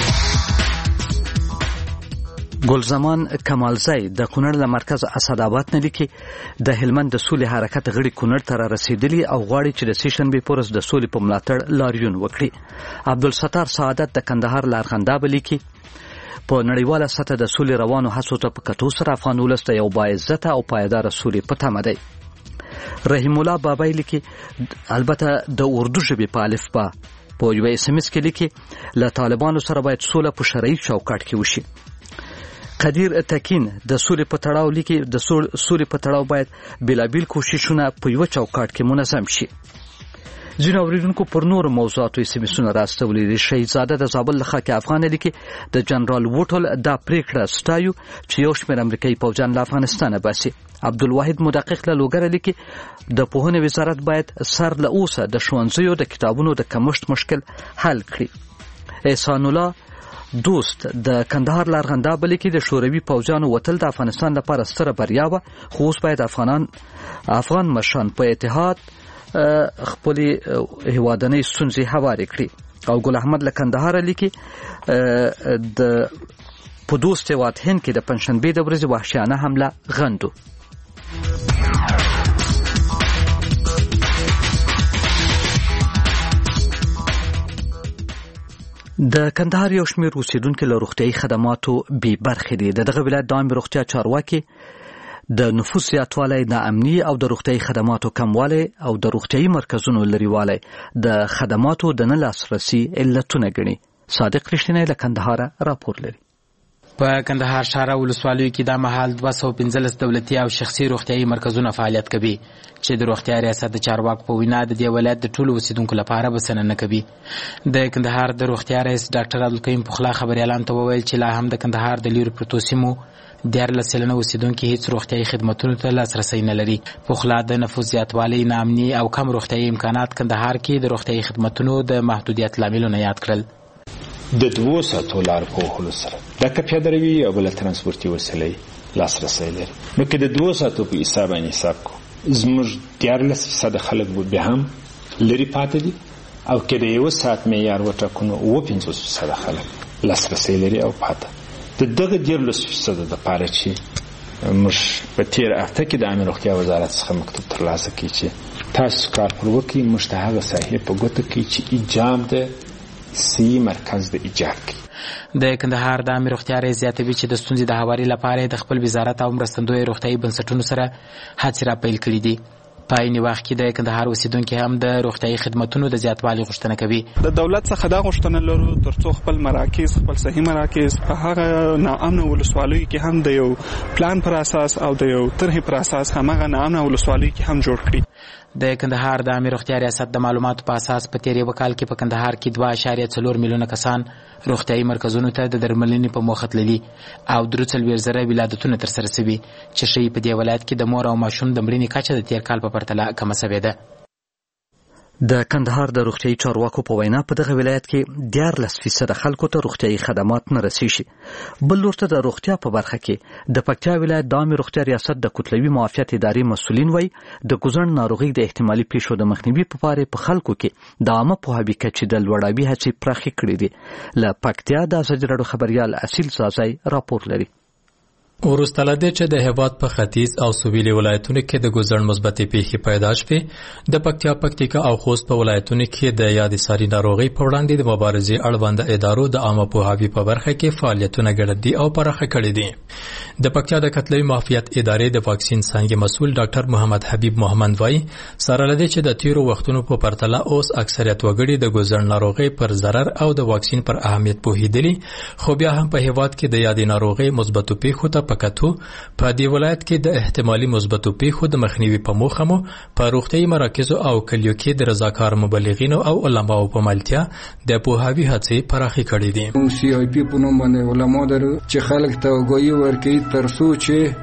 ګلزمان کمالزی د کونړ له مرکز اسداباد نه لیکي د هلمند د سولې حرکت غړي کونړ ته را رسیدلی او غواړي چې د سیشنبې پورس د سولې په ملاتړ لاریون وکړي. عبدالستار سعادت د کندهار لارغنداب لیکي په نړیواله سطح د سولې روانو هڅو ته په کتو سره افغان ولس ته یو باعزته او پایداره سولې په تمه دی. رحیم الله بابای لیکي البته د اردو ژبې په الفبا په یو اس ام اس کې لیکي له طالبانو سره باید سوله په شرعي چوکاټ کې وشي. قدیر تکین د سولې په تړاو لیکي د سولې په تړاو باید بېلابېل کوششونه په یو چوکاټ کې منظم شي. ځینو اوریدونکو پر نور موضوعاتو اس ام اسونه راستولي دي. شهیدزاده د زابل له خاک افغان لیکي د جنرال وټل دا پریکړه ستایو چې یو شمېر امریکایي پوځیان له افغانستانه باسي. عبدالواحد مدقق له لوګره لیکي د پوهنې وزارت باید سر له اوسه د ښوونځیو د کتابونو د کمښت مشکل حل کړي. احسان الله دوست د کندهار لارغنداب لیکي د شوروي پوځیانو وتل د افغانستان لپاره ستره بریا وه خو اوس باید افغانان افغان مشران په اتحاد خپلې هیوادنۍ ستونزې هوارې کړي. او ګل احمد له کندهار لیکي د په دوست هیواد هند کې د پنجشنبې د ورځې وحشیانه حمله غندو. د کندهار یو شمېر اوسیدونکي له روغتیايي خدماتو بې برخې دي. د دغه ولایت د عامې روغتیا چارواکي د نفوس زیاتوالی، ناامني او د روغتیايي خدماتو کموالی او د روغتیايي مرکزونو لرېوالی د خدماتو د نه لاسرسي علتونه ګڼي. صادق رښتینی له کندهاره راپور لري. په کندهار ښار او ولسوالیو کې دا مهال دوه سوه پنځلس دولتي او شخصي روغتیايي مرکزونه فعالیت کوي چې د روغتیا ریاست د چارواکو په وینا د دې ولایت د ټولو اوسیدونکو لپاره بسنه نه کوي. د کندهار د روغتیا رئیس ډاکټر عبدالقیوم پخلا خبریالانو ته وویل چې لا هم د کندهار د لیرو پرتو سیمو دیارلس سلنه اوسیدونکي هیڅ روغتیايي خدمتونو ته لاسرسی نه لري. پخلا د نفوس زیاتوالی، ناامني او کم روغتیايي امکانات کندهار کې د روغتیايي خدمتونو د محدودیت لاملونه یاد کړل. د دوو ساعتو لار په وهلو سره لکه پیاده روي او بله ترانسپورتي وسیلې لاسرسی لري. نو که د دوو ساعتو په حساب باندې حساب کو زموږ دیارلس فیصده خلک به بیا هم لرې پاتې دي او که د یوه ساعت معیار وټاکو نو اووه پنځوس فیصده خلک لاسرسی لري او پاته د دغه دیارلس فیصده دپاره چې موږ په تېر هفته کې د عامې روغتیا وزارت څخه مکتوب ترلاسه کړي چې تاسو کار پر وکړئ، موږ ته هغه ساحې په ګوته کړئ چې ایجاب د سی مرکز د ایجاد کی. د کندهار د عامې روغتیا رئیس زیاتوي چې د ستونزې د هواري لپاره د خپل وزارت او مرستندویه روغتیايي بنسټونو سره هڅې راپیل کړي دي. په عین وخت کې د کندهار اوسیدونکي هم د روغتیايي خدمتونو د زیاتوالي غوښتنه کوي. د دولت څخه دا غوښتنه لرو ترڅو خپل مراکز، خپل صحي مراکز په هغه ناامنه ولسوالیو کې هم د یو پلان پر اساس او د یو طرحې پر اساس همغه ناامنه ولسوالیو کې هم جوړ کړي. د کندهار د عامې روغتیا ریاست د معلوماتو په اساس په تیر یو کال کې په کندهار کې دوه اعشاریه څلور میلیونه کسان روغتیايي مرکزونو ته د درملنې په موخه تللي او درې څلوېښت زره ولادتونه ترسره شوي چې ښیي په دې ولایت کې د مور او ماشوم د مړینې کچه د تیر کال په پرتله کمه شوې ده. د کندهار د روغتیايي چارواکو په وینا په دغه ولایت کې دیارلس فیصده خلکو ته روغتیايي خدمات نه رسیږي. بل لور ته د روغتیا په برخه کې د پکتیا ولایت د عامې روغتیا ریاست د کتلوي معافیت ادارې مسؤلین وایي د ګوزڼ ناروغۍ د احتمالي پیښو د مخنیوي په پاره په خلکو کې د عامه پوهاوي کچې د لوړاوي هڅې پراخې کړې دي. له پکتیا د ازادي راډیو خبریال اصیل زازی راپور لري. وروسته له دې چې د هېواد په ختیځ او سویلي ولایتونو کې د ګوزڼ مثبتې پیښې پیدا شوې، د پکتیا، پکتیکا او خوست په ولایتونو کې د یادې ساري ناروغۍ په وړاندې د مبارزې اړوند ادارو د عامه پوهاوي په برخه کې فعالیتونه ګړندي او پراخه کړي دي. د پکتیا د کتلوي معافیت ادارې د واکسین څانګې مسؤل ډاکټر محمد حبیب محمد وایي سره له دې چې د تیرو وختونو په پرتله اوس اکثریت وګړي د ګوزڼ ناروغۍ پر ضرر او د واکسین پر اهمیت پوهېدلي، خو بیا هم په هېواد کې د یادې ناروغۍ مثبتو پیښو ته پکاتو په دې ولایت کې د احتمالي مثبتو پیښو د مخنیوي په موخه مو په روغتیايي مراکزو او کلیو کې د رضاکار مبلغینو او علماو په ملتیا د پوهاوي هڅې پراخې کړې دي. سی آی پی په نوم باندې علما درو چې خلک ته وګوري ورکړي تر څو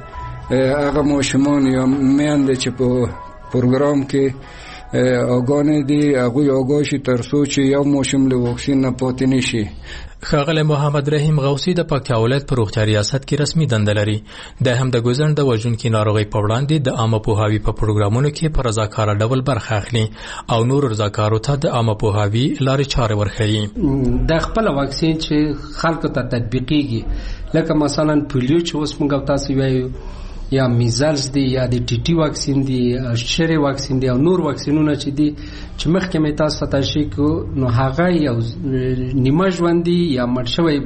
چې هغه ماشومان یا میندې چې په پروګرام کې اګانې دي هغوی آګاه شي تر څو چې یو ماشوم له واکسین نه پاتې نشي. ښاغلی محمد رحیم غوثي د پکتیا ولایت په روغتیا ریاست کې رسمي دنده لري. د هم د ګوزن د وژونکي ناروغۍ په وړاندې د عامه پوهاوي په پروګرامونو کې په رضاکاره ډول برخه اخلي او نور رضاکارو ته د عامه پوهاوي لارې چارې ورښیي. د خپل واکسین چې خلکو ته تطبیقیږي لکه مثلا پولیو چې اوس موږ تاسو وایو یا میزلز دی یا د ټي ټي واکسین دی شری واکسین دی او نور واکسینونه چې دی چې مخکې مې تاسو ته تشریح کو نو هغه یو نیمه ژوندي یا مړ شوی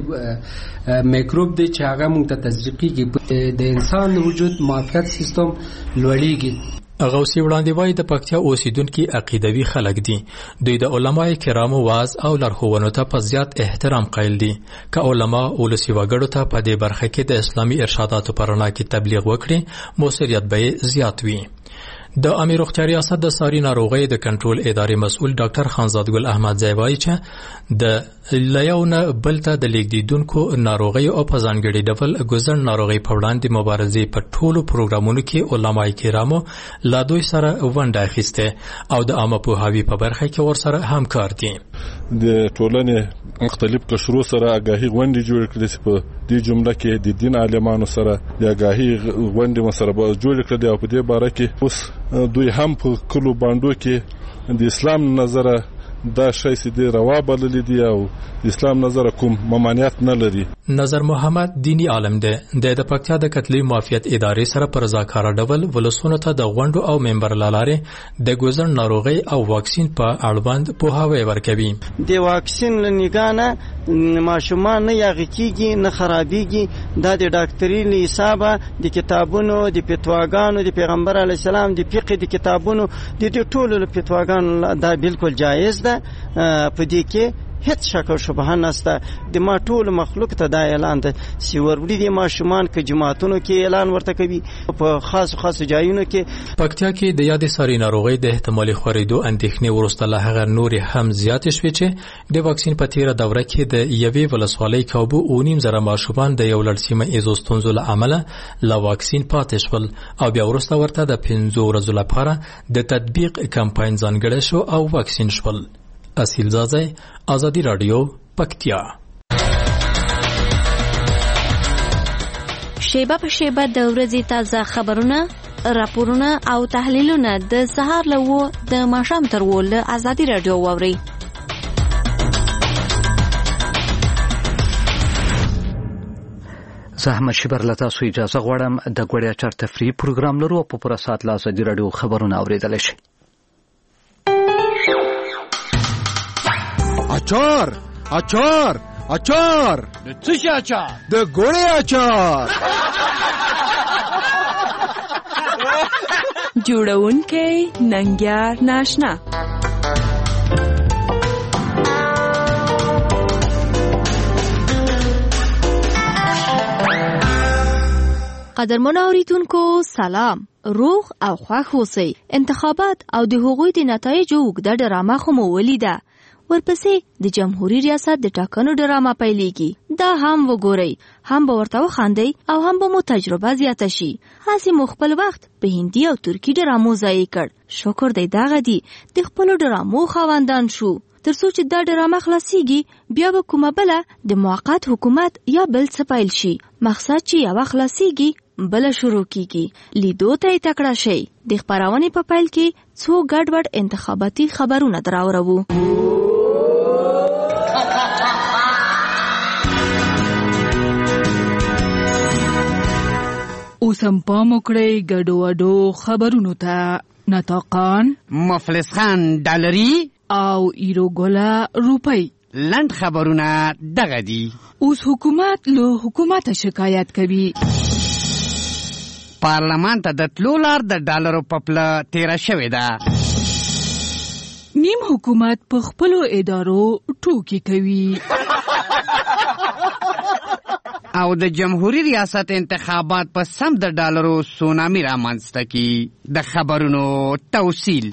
میکروب دی چې هغه موږ ته تزریقیږي د انسان وجود معافیت سیستم لوړیږي. غوثي وړاندې وایي د پکتیا اوسیدونکي عقیدوي خلک دي. دوی د علماء کرامو واعظ او لارښوونو ته په زیات احترام قایل دي. که علما ولسي وګړو ته په دې برخه کې د اسلامي ارشاداتو په رڼا کې تبلیغ وکړي موثریت به زیات وي. د امیر روغتیا ریاست د ساري ناروغۍ د کنټرول ادارې مسؤل ډاکټر خانزاد ګل احمد زیوای چې د لیونه بلته د لیږدیدونکو ناروغۍ او په ځانګړي ډول ګوزن ناروغۍ په وړاندې مبارزې په ټولو پروګرامونو کې علماء کرامو لا دوی سره ونډه اخیسته او د عامه پوهاوي په برخه کې ورسره همکار دي. د ټولنې مختلف قشرو سره آگاهي غونډې جوړ کړې چې په دې جمله کې د دین عالمانو سره د آگاهي غونډې مسره جوړ کړې او په دې باره کې اوس دوی هم په کلو باندو کې د اسلام نظره دا شی سي روا بللی دی او د اسلام نظر کوم ممانعت نه لري. نظر محمد دینی عالم دی د د پکتیا د قتلي معافیت ادارې سره پر رضاکاره ډول ولسونو ته د غونډو او ممبر لارې د ګوزن ناروغي او واکسین په اړوند پوهاوی ورکوي. د واکسین لنګانه ماشومان نه یاغ کیږي نه خرابېږي دا د ډاکټري له حسابه د کتابونو د فتواګانو د پیغمبر علی السلام د فقه د کتابونو د ټولو فتواګانو دا بالکل جایز ده. په دې کې هیڅ شک او شبهه نشته. د ما ټول مخلوق ته دا اعلان ده چې ورولي دي ماشومان کې جماعتونو کې اعلان ورته کوي په خاص خاص ځایونو کې. پکتیا کې د یادې ساري ناروغۍ د احتمالي خورېدو اندېښنې وروسته له هغه نورې هم زیاتې شوې چې د واکسین په تیره دوره کې د یوې ولسوالۍ کابو او نیم زره ماشومان د یو لړ سیمه ایزو ستونزو له امله له واکسین پاتې شول او بیا وروسته ورته د پنځو ورځو لپاره د تطبیق کمپاین ځانګړی شو او واکسین شول. اصیل زازی آزادی رادیو پکتیا. شیبه په شیبه د ورځې تازه خبرونه، راپورونه او تحلیلونه د سهار له و د ماښام تر و له آزادی رادیو واورئ. زه احمد شبر له تاسو اجازه غواړم د ګوړیا چار تفریح پروګرام لرو په پوره ساعت له آزادی رادیو خبرونه اوریدلی شئ. اچار اچار اچار د څه شي اچار؟ د ګوړې اچار. جوړونکی ننګیار ناشنا. قدرمن اوریدونکو سلام، روغ او خوښ اوسئ. انتخابات او د هغوی د نتایجو اوږده ډرامه خو مو ولیده، ورپسې د جمهوریت ریاست د ټاکنو ډرامه پیلېږي. دا هم وګورئ، هم به ورته وخاندئ او هم به مو تجربه زیاته شي. هسې مو خپل وخت په هندي او ترکي ډرامو ضایع کړ. شکر دی دغه دی د خپلو ډرامو خاوندان شو. تر څو چې دا ډرامه خلاصیږي بیا به کومه بله د موقت حکومت یا بل څه پیل شي. مقصد چې یوه خلاصیږي بله شروع کیږي. لیدو ته یې تکړه شئ. د خپرونې په پیل کې څو ګډوډ انتخاباتي خبرونه دراوړو. اوس هم پام وکړئ ګډو وډو خبرونو ته. نطاقان مفلس خان ډالري او ایرو ګوله روپۍ. لنډ خبرونه دغه دي. اوس حکومت له حکومت شکایت کوي. پارلمان ته د تلو لار د ډالرو په پله تیره شوې ده. نیم حکومت په خپلو ادارو ټوکې کوي. او د جمهوریت ریاست انتخابات په سم د ډالرو سونامي رامنځته کی. د خبرونو توصیل.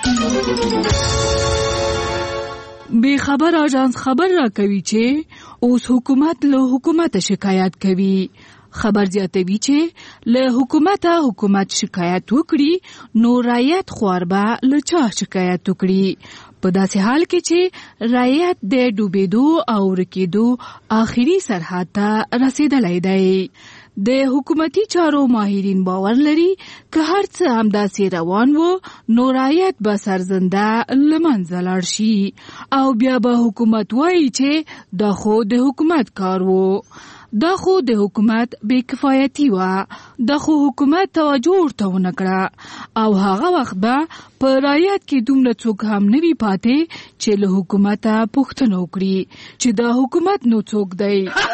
بے خبر آژانس خبر را کوي چې اوس حکومت له حکومت شکایت کوي. خبر زیاتوي چې له حکومته حکومت شکایت وکړي نو رعیت خوار به له چا شکایت وکړي. په داسې حال کې چې رعیت د ډوبېدو او ورکېدو آخري سرحد ته رسېدلی دی. د حکومتي چارو ماهرین باور لري که هر څه همداسې روان و نو رعیت به سرزنده له منځه لاړ شي او بیا به حکومت وایي چې دا خو د حکومت کار و، دا خو د حکومت بے کفایتی و، دا خو حکومت توجه ورته ونه کړه. او هغه وخت به په رعیت کې دومره څوک هم نه وي پاتې چې له حکومته پوښتنه وکړي چې دا حکومت نو څوک دی.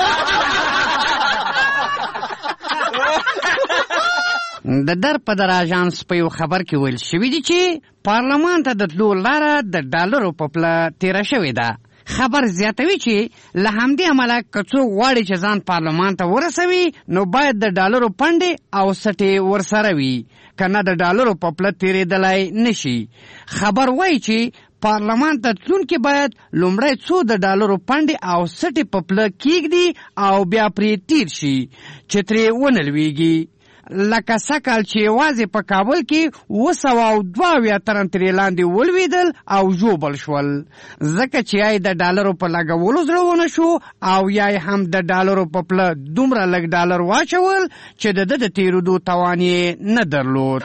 د در په در آژانس په یو خبر کې ویل شوي دي چې پارلمان ته د تلو لاره د ډالرو په پله تیره شوې ده. خبر زیاتوي چې له همدې امله که څوک غواړي چې ځان پارلمان ته ورسوي نو باید د ډالرو پنډې او سټې ورسره وي، که نه د ډالرو په پله تیرېدلی نشي. خبر وایي چې پارلمان ته تلونکي باید لومړی څو د ډالرو پنډې او سټې په پله کیږدي او بیا پرې تیر شي چې ترې ونه لویږي. لکه سکل چې یوازې په کابل کې اوه سوه او دوه اویا تنه ترې لاندې ولوېدل او ژوبل شول، ځکه چې یا یې د ډالرو په لګولو زړه ونه شو او یا یې هم د ډالرو په پله دومره لږ ډالر واچول چې د ده د تېرېدو توان یې نه درلود.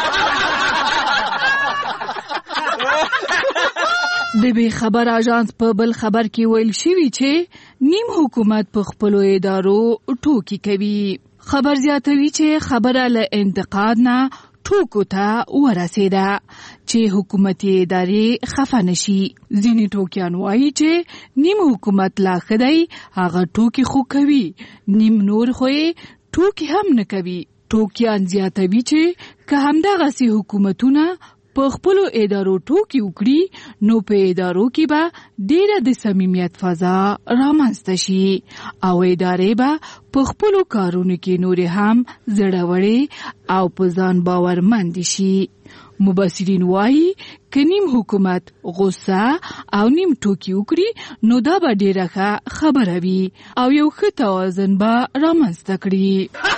د بې خبر آژانس په بل خبر کې ویل شوي چې نیم حکومت په خپلو ادارو ټوکې کوي. خبر زیاتوي چې خبره له انتقاد نه ټوکو ته ورسېده چې حکومتي ادارې خفه نشي. ځینې ټوکیان وایي چې نیم حکومت لا ښه دی، هغه ټوکې خو کوي، نیم نور خو یې ټوکې هم نه کوي. ټوکیان زیاتوي چې که همدغسې حکومتونه په خپلو ادارو ټوکې وکړي نو په ادارو کې به ډېره د صمیمیت فضا رامنځته شي او ادارې به په خپلو کارونو کې نورې هم زړورې او په ځان باورمندې شي. مبصرین وایي که نیم حکومت غصه او نیم ټوکې وکړي نو دا به ډېره ښه خبره وي او یو ښه توازن به رامنځته کړي.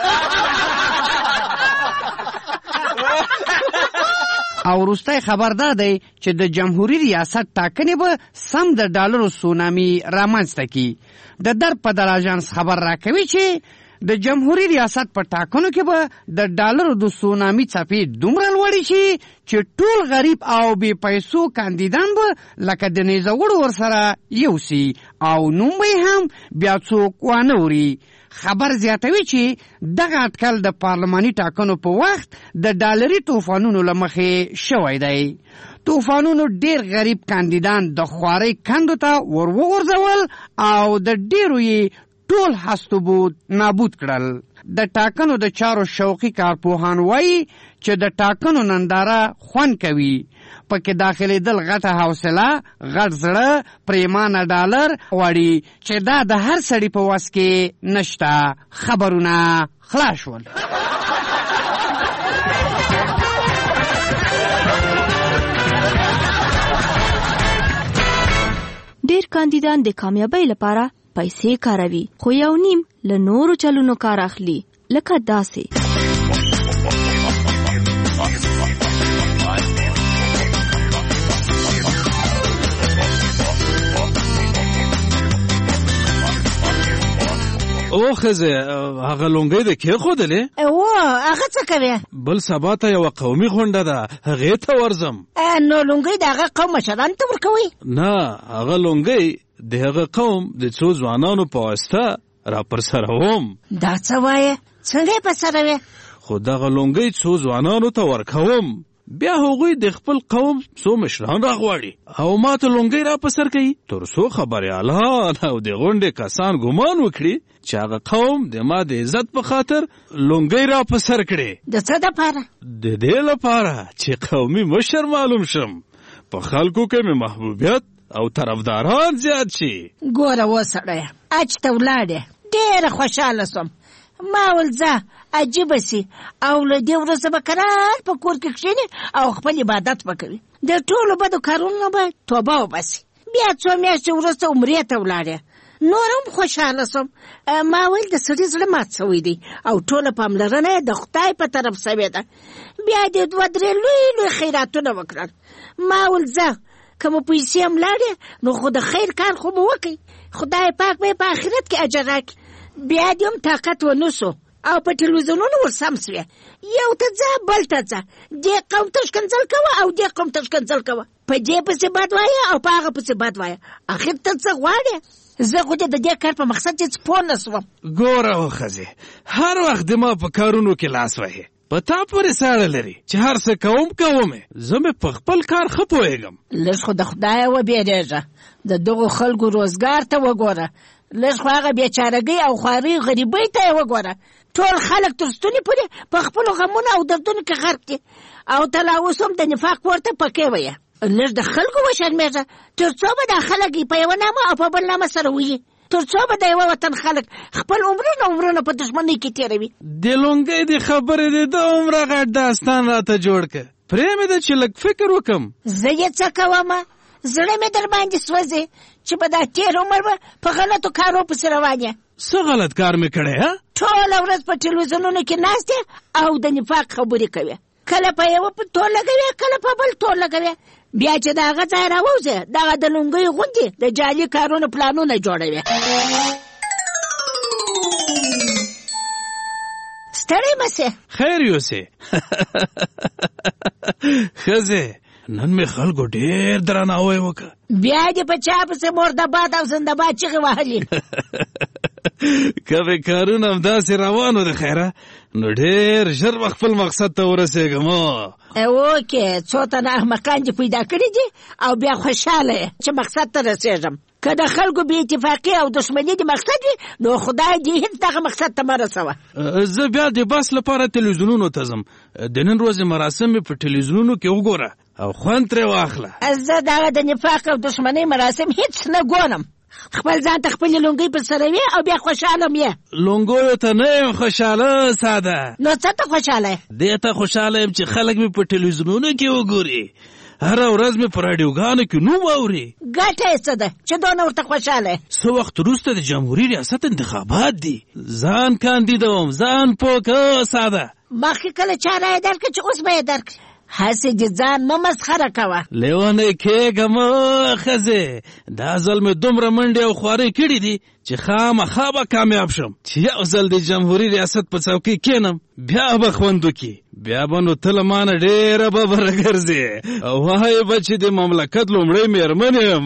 او وروستی خبر دا دی چې د جمهوریت ریاست ټاکنې به سم د ډالرو سونامي رامنځته کړي. د در په در آژانس خبر راکوي چې د جمهوریت ریاست په ټاکنو کې به د ډالرو د سونامي څپې دومره لوړې شي چې ټول غریب او بې پیسو کاندیدان به لکه د نیزه وړو ورسره یوسي او نوم به هم بیا څوک وانه وري. خبر زیاتوي چې دغه اټکل د پارلماني ټاکنو په وخت د ډالري طوفانونو له مخې شوی دی. طوفانونو ډېر غریب کاندیدان د خوارۍ کندو ته ور وغورځول او د ډېرو یې ټول هستوبود نابود کړل. د ټاکنو د چارو شوقي کارپوهان وایي چې د ټاکنو ننداره خوند کوي، پکې داخلېدل غټه حوصله، غټ زړه، پریمانه ډالر غواړي چې دا د هر سړي په وس کې نشته. خبرونه خلاص شول. ډېر کاندیدان د کامیابۍ لپاره پیسې کاروي، خو یو نیم له نورو چلونو کار اخلي، لکه داسې. او خزه هغه لونګۍ د کې خودلې او هغه څه کوي؟ بل سبا ته یو قومي غونډه ده، هغه ته ورزم. نو لونګۍ د هغه قوم مشران ته ورکوي؟ نه، هغه لونګۍ د هغه قوم د څو ځوانانو په واسطه را پر سره وم. دا څه وایې؟ څنګه په سره وې؟ خو دغه لونګۍ څو ځوانانو ته ورکوم، بیا هغوی د خپل قوم څو مشران راغواړي او ما ته لونګۍ را په سر کوي، تر څو خبریالان او د غونډې کسان ګمان وکړي چې هغه قوم د ما د عزت په خاطر لونګۍ را په سر کړي. د څه دپاره؟ د دې لپاره چې قومي مشر معلوم شم، په خلکو کې مې محبوبیت او طرفداران زیات شي. ګوره وسړیه، اج ته ولاړې، ډېره خوشحاله سوم. ما ول ځه عجیبه سي او له دې وروسته به کرار په کور کې کښېني او خپل عبادت به کوي. د ټولو بدو کارونو نه به توبه وباسي. بیا څو میاشتې وروسته عمرې ته ولاړې. نور هم خوشحاله سوم. ما ویل د سړي زړه مات سوی دی او ټوله پاملرنه یې د خدای په طرف سوې ده. بیا دې دوه درې لوی لوی خیراتونه وکړل. ما ویل ځه که مو پیسې هم لاړې نو خو د خیر کار خو مو وکړئ، خدای پاک به یې په آخرت کې اجر راکړي. بیا دې هم طاقت ونه سو او په ټلویزیونونو ورسم سوې. یو ته ځه بل ته ځه، دې قوم ته ښکنځل کوه او دې قوم ته ښکنځل کوه، په دې پسې بد وایه او په هغه پسې بد وایه. آخر ته څه غواړې؟ زه خو دې د دې کار په مقصد هېڅ پوه نه سوم. ګوره وښځې، هر وخت د ما په کارونو کې لاس وهې، په تا پورې ساړه لري چې هر څه کوم کومې. زه مې په خپل کار ښه پوهېږم. لږ خو د خدایه وبېرېږه، د دغو خلکو روزګار ته وګوره، لږ خو هغه بېچارګۍ او خوارۍ غریبۍ ته یې وګوره. ټول خلک تر ستوني پورې په خپلو غمونو او دردونو کې غرق دي او ته لا اوس هم د نفاق ورته پکې ویې. لږ د خلکو وشرمېږه، تر څو به دا خلک په یوه نامه او په بل نامه سره وي، تر څو به د یوه وطن خلک خپل عمرونه عمرونه په دښمنۍ کې تېروي. د لونګۍ د خبرې د دومره غټ داستان راته جوړ که، پرېمې ده چې لږ فکر وکم. زه یې څه کومه، زړه مې در باندې سوځي چې په دا تېر عمر به په غلطو کارو پسې روان یې. څه غلط کار مې کړی ها؟ ټوله ورځ په ټلویزیونونو کې ناست یې او د نفاق خبرې کوي، کله په یوه په تور لګوي کله په بل تور لګوي. بیا چې د هغه ځای راوځي دغه د لونګۍ غوندې د جعلي کارونو پلانونه جوړوي. ستړی مه سې. خیر یوسې. ښځې، نن مې خلکو ډېر درناوی وکړه. بیا دې په چا پسې مردباد او زندهباد چغې وهلې. که مې کارونه همداسې روانو د خیره نو ډېر ژر به خپل مقصد ته ورسېږم. اوکې، څو تنه احمقان دې پیدا کړي دي او بیا خوشحاله یې چې مقصد ته رسېږم. که د خلکو بې اتفاقي او دښمني د مقصد وي نو خدای دې هېڅ دغه مقصد ته مه رسوه. زه بیا د بس لپاره تلویزیونونو ته ځم. د نن ورځې مراسم مې په تلویزیونونو کې وګوره او خوند ترې واخله. زه دغه د نفاق او دښمنۍ مراسم هېڅ نه ګورم. خپل ځان ته خپلې لونګۍ په سره وي او بیا خوشحاله م یې. لونګیو ته نه یم خوشحاله ساده. نو څه ته خوشحاله یې؟ دې ته خوشحاله یم چې خلک مې په تلویزیونونو کې وګوري، هره ورځ مې په راډیوګانو کې نوم واوري. ګټه یې څه ده چې دونه ورته خوشحاله یې؟ څه وخت وروسته د جمهوري ریاست انتخابات دي، ځان کاندیدوم، ځان پوه که ساده. مخکې کله چا رایه درکړه چې اوس به یې درکړي. هسې دې ځان مه مسخره کوه. لیونی کېږه مه ښځې، دا ځل مې دومره منډې او خوارۍ کړي دي چې خامخا به کامیاب شم. چې یو ځل د جمهوري ریاست په څوکۍ کښېنم بیا به خوند وکړي، بیا به نو ته له مانه ډېره ببره ګرځې او وایې به چې د مملکت لومړی مېرمن یم.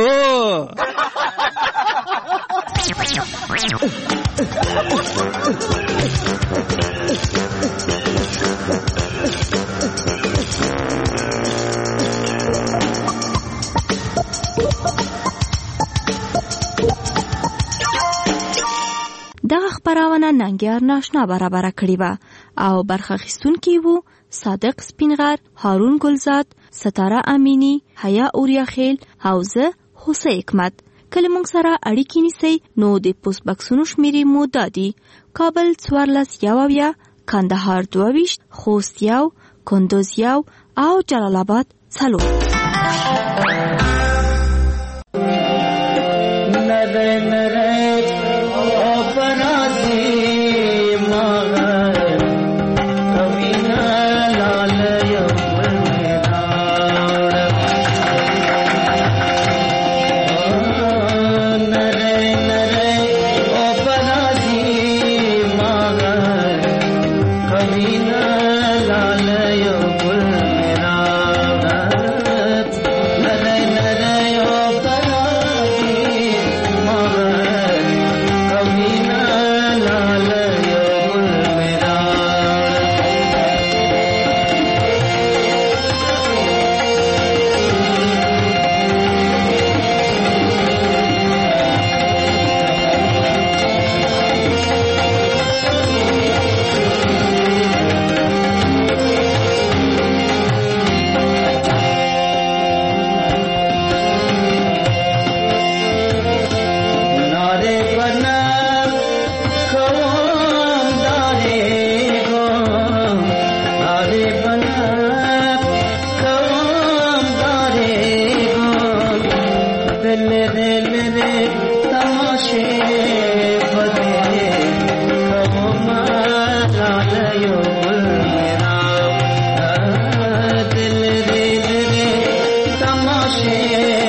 دغه خبرونه ننګیار ناشنا برابر کړی و او برخه اخیستونکي وو صادق سپینغر، هارون ګلزاد، ستاره امینی، حیا اوریاخیل او زه حسین حکمت. کله موږ سره اړیکې نیسئ نو د پوسټ بکسونو شمیرې مو دادي: کابل څوارلس یوویا، کندهار دوه ویشت، خوست یو، کندوز یو او جلال آباد څلور. La شي